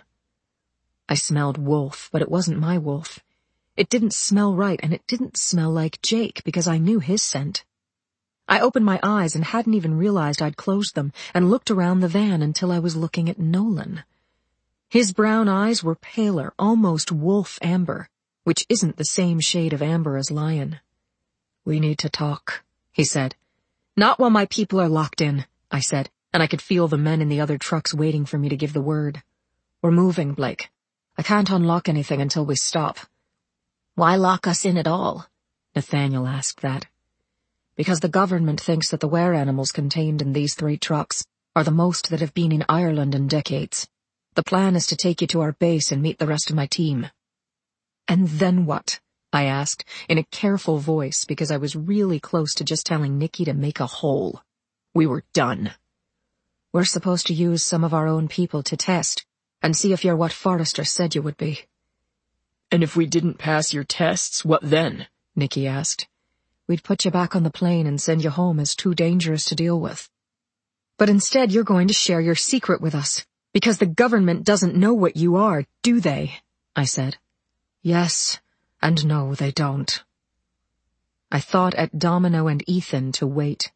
Speaker 1: I smelled wolf, but it wasn't my wolf. It didn't smell right, and it didn't smell like Jake because I knew his scent. I opened my eyes and hadn't even realized I'd closed them and looked around the van until I was looking at Nolan. His brown eyes were paler, almost wolf amber, which isn't the same shade of amber as lion. "We need to talk," he said. "Not while my people are locked in," I said, and I could feel the men in the other trucks waiting for me to give the word. "We're moving, Blake. I can't unlock anything until we stop." "Why lock us in at all?" Nathaniel asked that. "Because the government thinks that the were-animals contained in these three trucks are the most that have been in Ireland in decades. The plan is to take you to our base and meet the rest of my team." "And then what?" I asked, in a careful voice because I was really close to just telling Nikki to make a hole. We were done. "We're supposed to use some of our own people to test and see if you're what Forrester said you would be."
Speaker 2: "And if we didn't pass your tests, what then?" Nikki asked.
Speaker 1: "We'd put you back on the plane and send you home as too dangerous to deal with." "But instead you're going to share your secret with us, because the government doesn't know what you are, do they?" I said. "Yes, and no, they don't." I thought at Domino and Ethan to wait.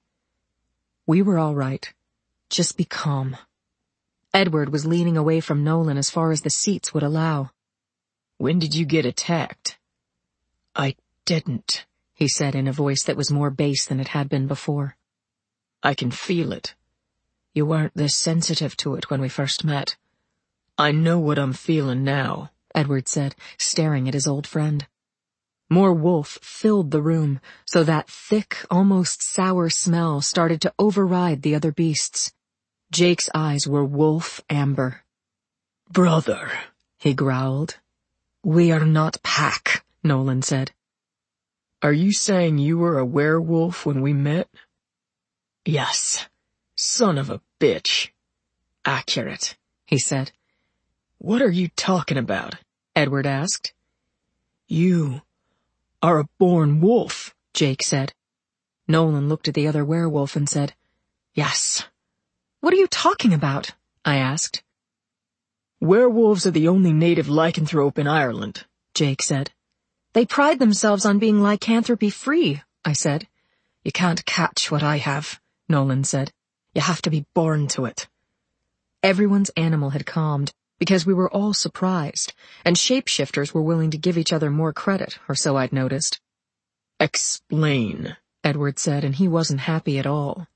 Speaker 1: We were all right. Just be calm. Edward was leaning away from Nolan as far as the seats would allow.
Speaker 2: "When did you get attacked?"
Speaker 1: "I didn't," he said in a voice that was more bass than it had been before.
Speaker 2: "I can feel it."
Speaker 1: "You weren't this sensitive to it when we first met."
Speaker 2: "I know what I'm feeling now,"
Speaker 1: Edward said, staring at his old friend. More wolf filled the room, so that thick, almost sour smell started to override the other beasts. Jake's eyes were wolf amber.
Speaker 2: "Brother,"
Speaker 1: he growled. "We are not pack," Nolan said.
Speaker 2: "Are you saying you were a werewolf when we met?"
Speaker 1: "Yes."
Speaker 2: "Son of a bitch."
Speaker 1: "Accurate," he said.
Speaker 2: "What are you talking about?"
Speaker 1: Edward asked.
Speaker 2: "You are a born wolf,"
Speaker 1: Jake said. Nolan looked at the other werewolf and said, "Yes." "What are you talking about?" I asked.
Speaker 2: "Werewolves are the only native lycanthrope in Ireland,"
Speaker 1: Jake said. "They pride themselves on being lycanthropy-free," I said. "You can't catch what I have," Nolan said. "You have to be born to it." Everyone's animal had calmed, because we were all surprised, and shapeshifters were willing to give each other more credit, or so I'd noticed.
Speaker 2: "Explain,"
Speaker 1: Edward said, and he wasn't happy at all.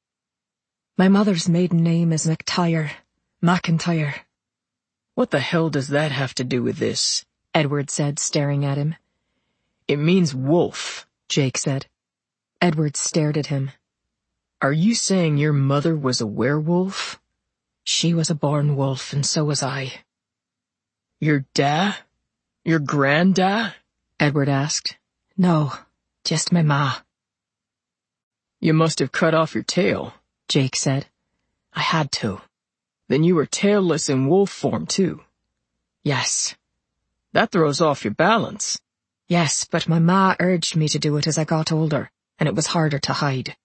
Speaker 1: "My mother's maiden name is McTire, McIntyre."
Speaker 2: "What the hell does that have to do with this?"
Speaker 1: Edward said, staring at him.
Speaker 2: "It means wolf,"
Speaker 1: Jake said. Edward stared at him.
Speaker 2: "Are you saying your mother was a werewolf?"
Speaker 1: "She was a born wolf, and so was I."
Speaker 2: "Your da? Your granda?"
Speaker 1: Edward asked. "No, just my ma."
Speaker 2: "You must have cut off your tail,"
Speaker 1: Jake said. "I had to."
Speaker 2: "Then you were tailless in wolf form, too."
Speaker 1: "Yes."
Speaker 2: "That throws off your balance."
Speaker 1: "Yes, but my ma urged me to do it as I got older, and it was harder to hide."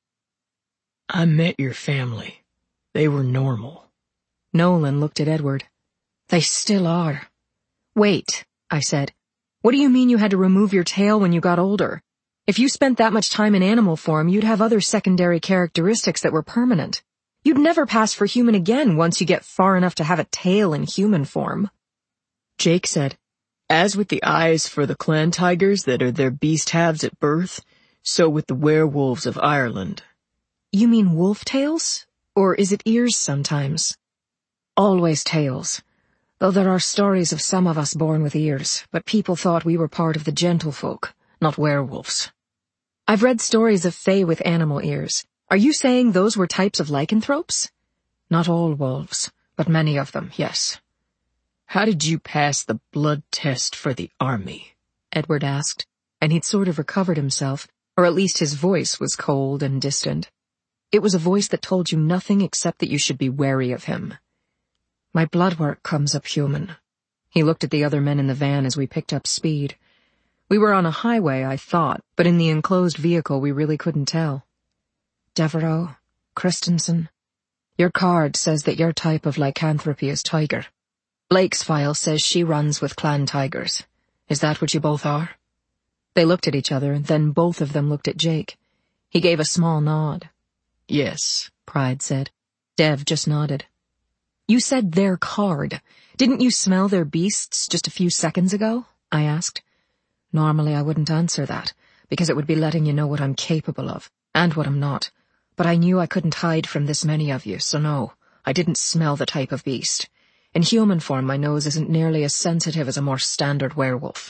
Speaker 2: "I met your family. They were normal."
Speaker 1: Nolan looked at Edward. "They still are." "Wait," I said. "What do you mean you had to remove your tail when you got older? If you spent that much time in animal form, you'd have other secondary characteristics that were permanent. You'd never pass for human again once you get far enough to have a tail in human form."
Speaker 2: Jake said, "As with the eyes for the clan tigers that are their beast halves at birth, so with the werewolves of Ireland."
Speaker 1: "You mean wolf tails? Or is it ears sometimes?" Always tales. Though there are stories of some of us born with ears, but people thought we were part of the gentlefolk, not werewolves. I've read stories of fae with animal ears. Are you saying those were types of lycanthropes? Not all wolves, but many of them, yes.
Speaker 2: How did you pass the blood test for the army?
Speaker 1: Edward asked, and he'd sort of recovered himself, or at least his voice was cold and distant. It was a voice that told you nothing except that you should be wary of him. My blood work comes up human. He looked at the other men in the van as we picked up speed. We were on a highway, I thought, but in the enclosed vehicle we really couldn't tell. Devereaux, Christensen, your card says that your type of lycanthropy is tiger. Blake's file says she runs with clan tigers. Is that what you both are? They looked at each other, and then both of them looked at Jake. He gave a small nod.
Speaker 2: Yes,
Speaker 1: Pride said. Dev just nodded. You said their card. Didn't you smell their beasts just a few seconds ago? I asked. Normally I wouldn't answer that, because it would be letting you know what I'm capable of, and what I'm not. But I knew I couldn't hide from this many of you, so no, I didn't smell the type of beast. In human form, my nose isn't nearly as sensitive as a more standard werewolf.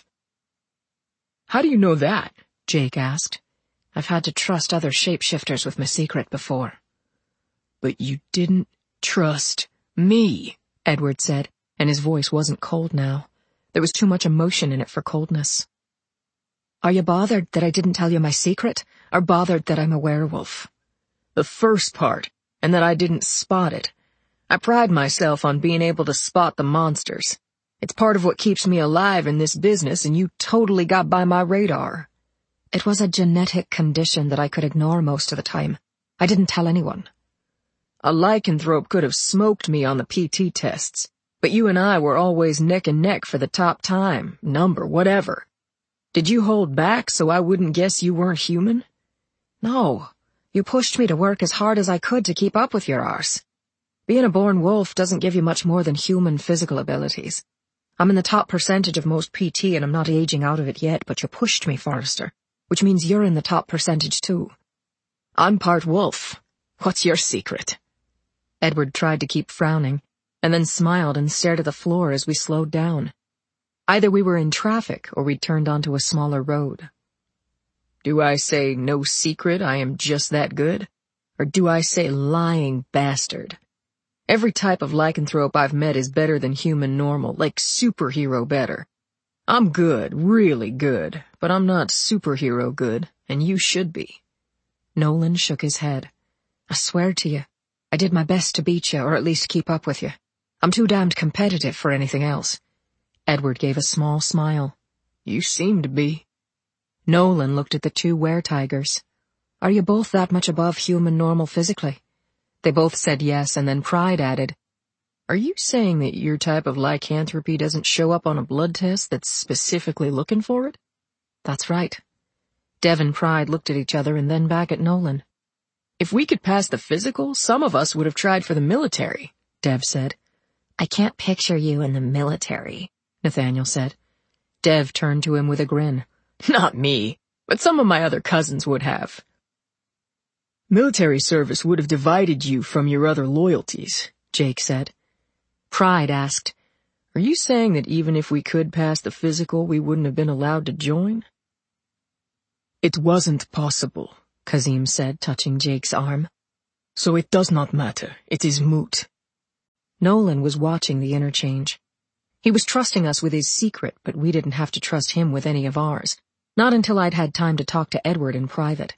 Speaker 2: How do you know that?
Speaker 1: Jake asked. I've had to trust other shapeshifters with my secret before.
Speaker 2: But you didn't trust me,
Speaker 1: Edward said, and his voice wasn't cold now. There was too much emotion in it for coldness. Are you bothered that I didn't tell you my secret, or bothered that I'm a werewolf?
Speaker 2: The first part, and that I didn't spot it. I pride myself on being able to spot the monsters. It's part of what keeps me alive in this business, and you totally got by my radar.
Speaker 1: It was a genetic condition that I could ignore most of the time. I didn't tell anyone.
Speaker 2: A lycanthrope could have smoked me on the P T tests, but you and I were always neck and neck for the top time, number, whatever. Did you hold back so I wouldn't guess you weren't human?
Speaker 1: No. You pushed me to work as hard as I could to keep up with your arse. Being a born wolf doesn't give you much more than human physical abilities. I'm in the top percentage of most P T and I'm not aging out of it yet, but you pushed me, Forrester, which means you're in the top percentage too.
Speaker 2: I'm part wolf. What's your secret?
Speaker 1: Edward tried to keep frowning, and then smiled and stared at the floor as we slowed down. Either we were in traffic or we'd turned onto a smaller road.
Speaker 2: Do I say no secret, I am just that good? Or do I say lying bastard? Every type of lycanthrope I've met is better than human normal, like superhero better. I'm good, really good, but I'm not superhero good, and you should be.
Speaker 1: Nolan shook his head. I swear to you, I did my best to beat you, or at least keep up with you. I'm too damned competitive for anything else. Edward gave a small smile.
Speaker 2: You seem to be.
Speaker 1: Nolan looked at the two were-tigers. Are you both that much above human normal physically? They both said yes, and then Pride added,
Speaker 2: Are you saying that your type of lycanthropy doesn't show up on a blood test that's specifically looking for it?
Speaker 1: That's right. Dev and Pride looked at each other and then back at Nolan.
Speaker 2: If we could pass the physical, some of us would have tried for the military, Dev said.
Speaker 3: I can't picture you in the military,
Speaker 1: Nathaniel said. Dev turned to him with a grin.
Speaker 2: Not me, but some of my other cousins would have. Military service would have divided you from your other loyalties, Jake said.
Speaker 1: Pride asked,
Speaker 2: Are you saying that even if we could pass the physical, we wouldn't have been allowed to join? It wasn't possible, Kazim said, touching Jake's arm. So it does not matter. It is moot.
Speaker 1: Nolan was watching the interchange. He was trusting us with his secret, but we didn't have to trust him with any of ours. Not until I'd had time to talk to Edward in private.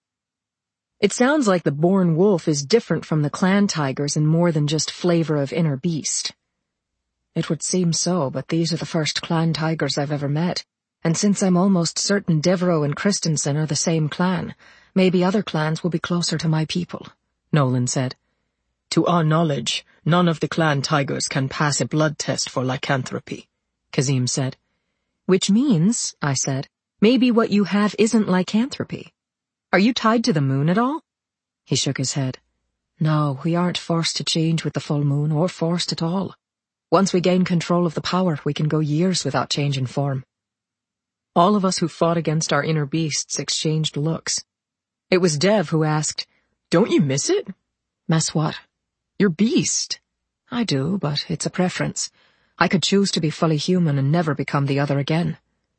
Speaker 1: It sounds like the born wolf is different from the clan tigers in more than just flavor of inner beast. It would seem so, but these are the first clan tigers I've ever met, and since I'm almost certain Devereaux and Christensen are the same clan, maybe other clans will be closer to my people, Nolan said.
Speaker 2: To our knowledge, none of the clan tigers can pass a blood test for lycanthropy, Kazim said.
Speaker 1: Which means, I said, maybe what you have isn't lycanthropy. Are you tied to the moon at all? He shook his head. No, we aren't forced to change with the full moon, or forced at all. Once we gain control of the power, we can go years without changing form. All of us who fought against our inner beasts exchanged looks. It was Dev who asked,
Speaker 2: Don't you miss it?
Speaker 1: Miss what?
Speaker 2: Your beast.
Speaker 1: I do, but it's a preference. I could choose to be fully human and never become the other again.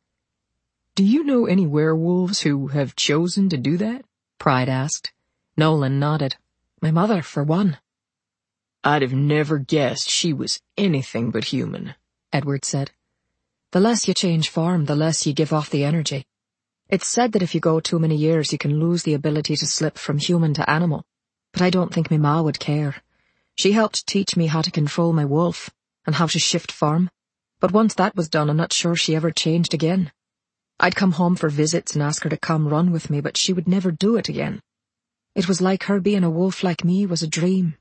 Speaker 2: Do you know any werewolves who have chosen to do that?
Speaker 1: Pride asked. Nolan nodded. My mother, for one.
Speaker 2: I'd have never guessed she was anything but human,
Speaker 1: Edward said. The less you change form, the less you give off the energy. It's said that if you go too many years, you can lose the ability to slip from human to animal. But I don't think me ma would care. She helped teach me how to control my wolf, and how to shift form. But once that was done, I'm not sure she ever changed again. I'd come home for visits and ask her to come run with me, but she would never do it again. It was like her being a wolf like me was a dream.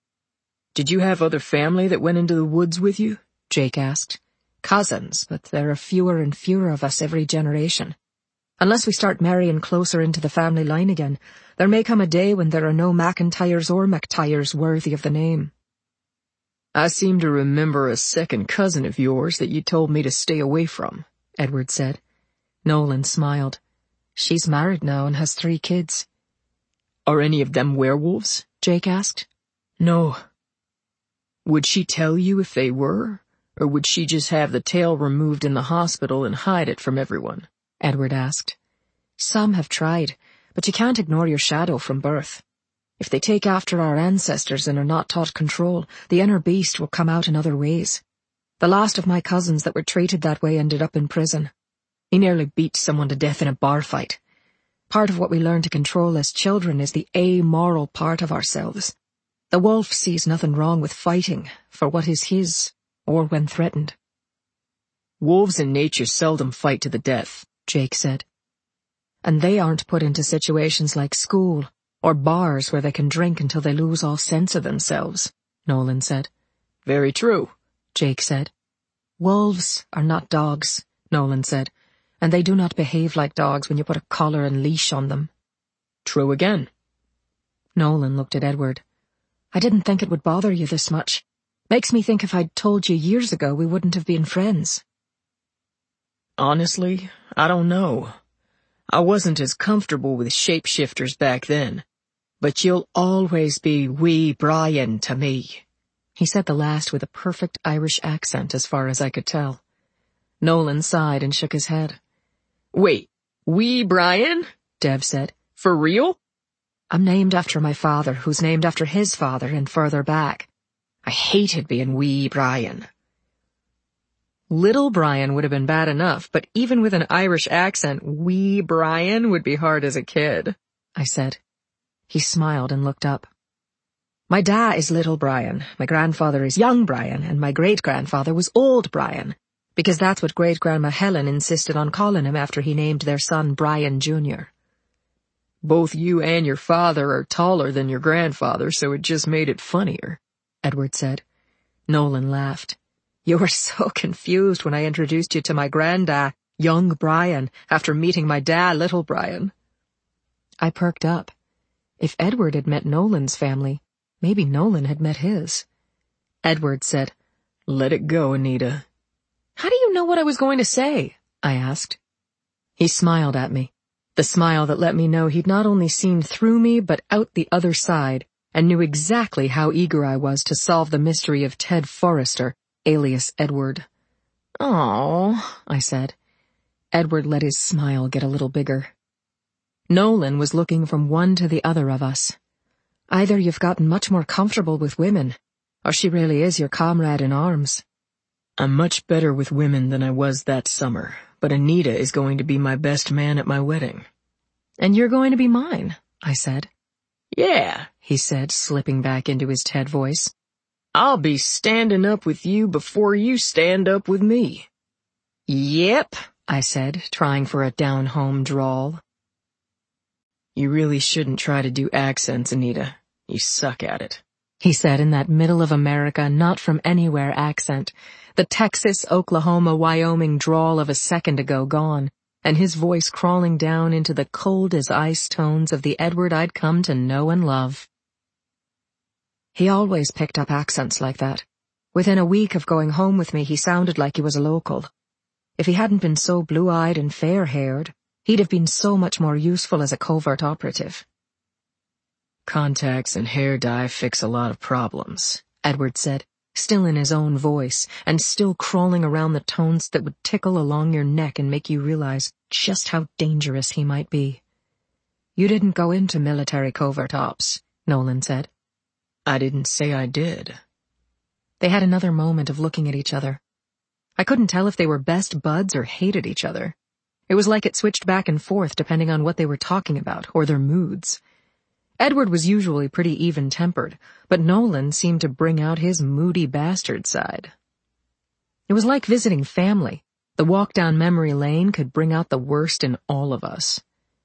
Speaker 2: Did you have other family that went into the woods with you?
Speaker 1: Jake asked. Cousins, but there are fewer and fewer of us every generation. Unless we start marrying closer into the family line again, there may come a day when there are no McIntyres or McTyres worthy of the name.
Speaker 2: I seem to remember a second cousin of yours that you told me to stay away from,
Speaker 1: Edward said. Nolan smiled. She's married now and has three kids.
Speaker 2: Are any of them werewolves?
Speaker 1: Jake asked.
Speaker 2: No. Would she tell you if they were, or would she just have the tail removed in the hospital and hide it from everyone?
Speaker 1: Edward asked. Some have tried, but you can't ignore your shadow from birth. If they take after our ancestors and are not taught control, the inner beast will come out in other ways. The last of my cousins that were treated that way ended up in prison. He nearly beat someone to death in a bar fight. Part of what we learn to control as children is the amoral part of ourselves. The wolf sees nothing wrong with fighting for what is his, or when threatened.
Speaker 2: Wolves in nature seldom fight to the death,
Speaker 1: Jake said. And they aren't put into situations like school or bars where they can drink until they lose all sense of themselves, Nolan said.
Speaker 2: Very true,
Speaker 1: Jake said. Wolves are not dogs, Nolan said, and they do not behave like dogs when you put a collar and leash on them.
Speaker 2: True again.
Speaker 1: Nolan looked at Edward. I didn't think it would bother you this much. Makes me think if I'd told you years ago we wouldn't have been friends.
Speaker 2: Honestly, I don't know. I wasn't as comfortable with shapeshifters back then. But you'll always be wee Brian to me.
Speaker 1: He said the last with a perfect Irish accent as far as I could tell. Nolan sighed and shook his head.
Speaker 2: Wait, wee Brian?
Speaker 1: Dev said.
Speaker 2: For real?
Speaker 1: I'm named after my father, who's named after his father, and further back. I hated being wee Brian.
Speaker 2: Little Brian would have been bad enough, but even with an Irish accent, wee Brian would be hard as a kid,
Speaker 1: I said. He smiled and looked up. My dad is Little Brian, my grandfather is Young Brian, and my great-grandfather was Old Brian, because that's what great-grandma Helen insisted on calling him after he named their son Brian Junior
Speaker 2: Both you and your father are taller than your grandfather, so it just made it funnier,
Speaker 1: Edward said. Nolan laughed. You were so confused when I introduced you to my granddad, Young Brian, after meeting my dad, Little Brian. I perked up. If Edward had met Nolan's family, maybe Nolan had met his. Edward said,
Speaker 2: Let it go, Anita.
Speaker 1: How do you know what I was going to say? I asked. He smiled at me, the smile that let me know he'd not only seen through me but out the other side, and knew exactly how eager I was to solve the mystery of Ted Forrester, alias Edward.
Speaker 2: "Aww,"
Speaker 1: I said. Edward let his smile get a little bigger. Nolan was looking from one to the other of us. Either you've gotten much more comfortable with women, or she really is your comrade in arms.
Speaker 2: I'm much better with women than I was that summer, but Anita is going to be my best man at my wedding.
Speaker 1: And you're going to be mine, I said.
Speaker 2: Yeah,
Speaker 1: he said, slipping back into his Ted voice.
Speaker 2: I'll be standing up with you before you stand up with me.
Speaker 1: Yep, I said, trying for a down-home drawl.
Speaker 2: You really shouldn't try to do accents, Anita. You suck at it,
Speaker 1: he said in that middle-of-America, not-from-anywhere accent, the Texas, Oklahoma, Wyoming drawl of a second ago gone, and his voice crawling down into the cold-as-ice tones of the Edward I'd come to know and love. He always picked up accents like that. Within a week of going home with me, he sounded like he was a local. If he hadn't been so blue-eyed and fair-haired, he'd have been so much more useful as a covert operative.
Speaker 2: Contacts and hair dye fix a lot of problems,
Speaker 1: Edward said. still in his own voice, and still crawling around the tones that would tickle along your neck and make you realize just how dangerous he might be. "You didn't go into military covert ops," Nolan said.
Speaker 2: "I didn't say I did."
Speaker 1: They had another moment of looking at each other. I couldn't tell if they were best buds or hated each other. It was like it switched back and forth depending on what they were talking about or their moods. Edward was usually pretty even-tempered, but Nolan seemed to bring out his moody bastard side. It was like visiting family. The walk down memory lane could bring out the worst in all of us.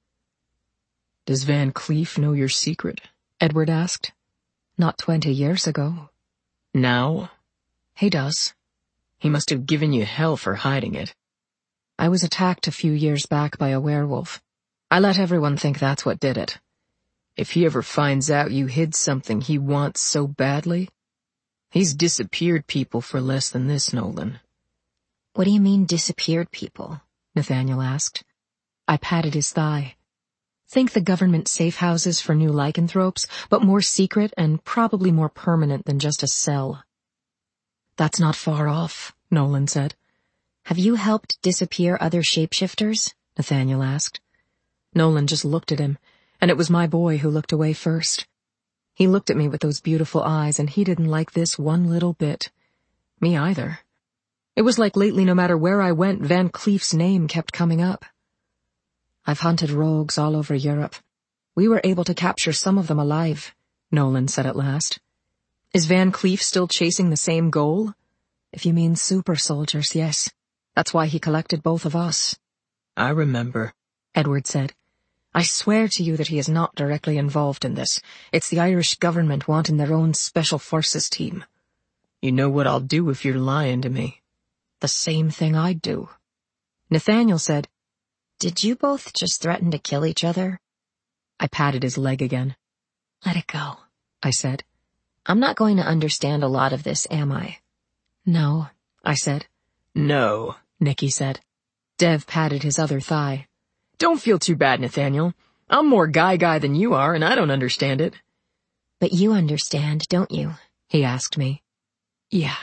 Speaker 2: "Does Van Cleef know your secret?" Edward asked.
Speaker 1: "Not twenty years ago."
Speaker 2: "Now?"
Speaker 1: "He does."
Speaker 2: "He must have given you hell for hiding it."
Speaker 1: "I was attacked a few years back by a werewolf. I let everyone think that's what did it."
Speaker 2: "If he ever finds out you hid something he wants so badly?" "He's disappeared people for less than this, Nolan."
Speaker 3: "What do you mean, disappeared people?"
Speaker 1: Nathaniel asked. I patted his thigh. "Think the government safe houses for new lycanthropes, but more secret and probably more permanent than just a cell." "That's not far off," Nolan said.
Speaker 3: "Have you helped disappear other shapeshifters?"
Speaker 1: Nathaniel asked. Nolan just looked at him, and it was my boy who looked away first. He looked at me with those beautiful eyes, and he didn't like this one little bit. Me either. It was like lately no matter where I went, Van Cleef's name kept coming up. "I've hunted rogues all over Europe. We were able to capture some of them alive," Nolan said at last. "Is Van Cleef still chasing the same goal?" "If you mean super soldiers, yes. That's why he collected both of us."
Speaker 2: "I remember,"
Speaker 1: Edward said. "I swear to you that he is not directly involved in this. It's the Irish government wanting their own special forces team."
Speaker 2: "You know what I'll do if you're lying to me."
Speaker 1: "The same thing I'd do." Nathaniel said,
Speaker 3: "Did you both just threaten to kill each other?"
Speaker 1: I patted his leg again.
Speaker 3: "Let it go,"
Speaker 1: I said.
Speaker 3: "I'm not going to understand a lot of this, am I?"
Speaker 1: "No," I said.
Speaker 2: "No,"
Speaker 1: Nicky said. Dev patted his other thigh.
Speaker 2: "Don't feel too bad, Nathaniel. I'm more guy-guy than you are, and I don't understand it."
Speaker 3: "But you understand, don't you?"
Speaker 1: he asked me. "Yeah."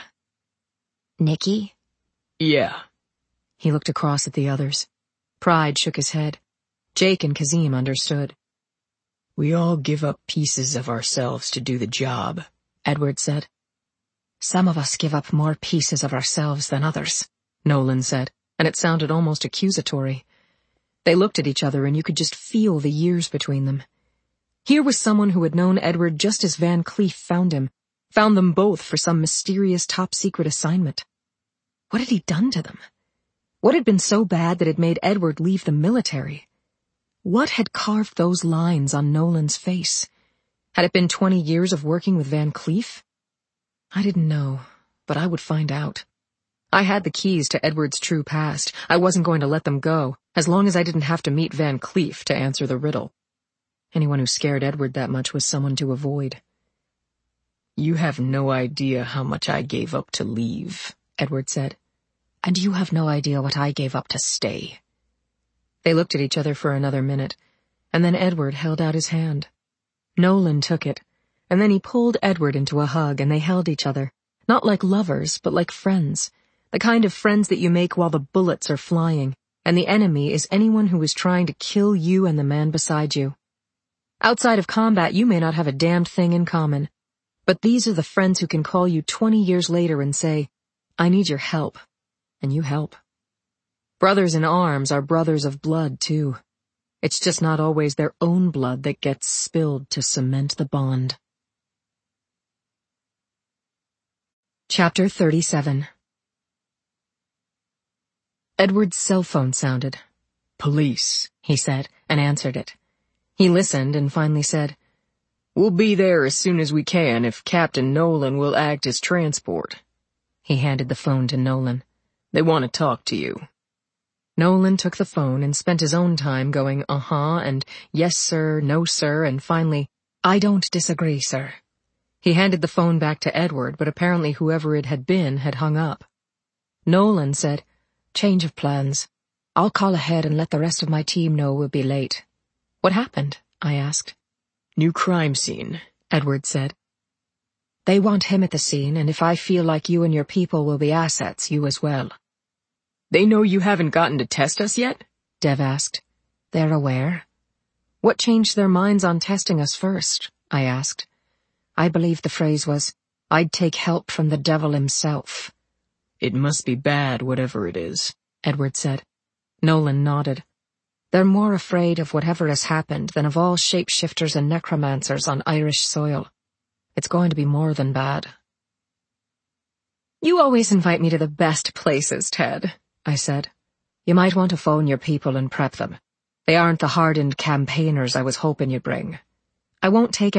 Speaker 3: "Nicky?"
Speaker 2: "Yeah."
Speaker 1: He looked across at the others. Pride shook his head. Jake and Kazim understood.
Speaker 2: "We all give up pieces of ourselves to do the job,"
Speaker 1: Edward said. "Some of us give up more pieces of ourselves than others," Nolan said, and it sounded almost accusatory. They looked at each other, and you could just feel the years between them. Here was someone who had known Edward just as Van Cleef found him, found them both for some mysterious top-secret assignment. What had he done to them? What had been so bad that it made Edward leave the military? What had carved those lines on Nolan's face? Had it been twenty years of working with Van Cleef? I didn't know, but I would find out. I had the keys to Edward's true past. I wasn't going to let them go, as long as I didn't have to meet Van Cleef to answer the riddle. Anyone who scared Edward that much was someone to avoid.
Speaker 2: "You have no idea how much I gave up to leave,"
Speaker 1: Edward said. "And you have no idea what I gave up to stay." They looked at each other for another minute, and then Edward held out his hand. Nolan took it, and then he pulled Edward into a hug, and they held each other, not like lovers, but like friends, the kind of friends that you make while the bullets are flying, and the enemy is anyone who is trying to kill you and the man beside you. Outside of combat, you may not have a damned thing in common, but these are the friends who can call you twenty years later and say, "I need your help," and you help. Brothers in arms are brothers of blood, too. It's just not always their own blood that gets spilled to cement the bond. Chapter thirty-seven. Edward's cell phone sounded.
Speaker 2: "Police,"
Speaker 1: he said, and answered it. He listened and finally said,
Speaker 2: "We'll be there as soon as we can if Captain Nolan will act as transport."
Speaker 1: He handed the phone to Nolan.
Speaker 2: "They want to talk to you."
Speaker 1: Nolan took the phone and spent his own time going, uh-huh, and yes, sir, no, sir, and finally, "I don't disagree, sir." He handed the phone back to Edward, but apparently whoever it had been had hung up. Nolan said, "Change of plans. I'll call ahead and let the rest of my team know we'll be late." "What happened?" I asked.
Speaker 2: "New crime scene,"
Speaker 1: Edward said. They want him at the scene, and if I feel like you and your people will be assets, you as well.
Speaker 2: They know you haven't gotten to test us yet?
Speaker 1: Dev asked. They're aware. What changed their minds on testing us first? I asked. I believe the phrase was, I'd take help from the devil himself.
Speaker 2: It must be bad, whatever it is,
Speaker 1: Edward said. Nolan nodded. They're more afraid of whatever has happened than of all shapeshifters and necromancers on Irish soil. It's going to be more than bad. You always invite me to the best places, Ted, I said. You might want to phone your people and prep them. They aren't the hardened campaigners I was hoping you'd bring. I won't take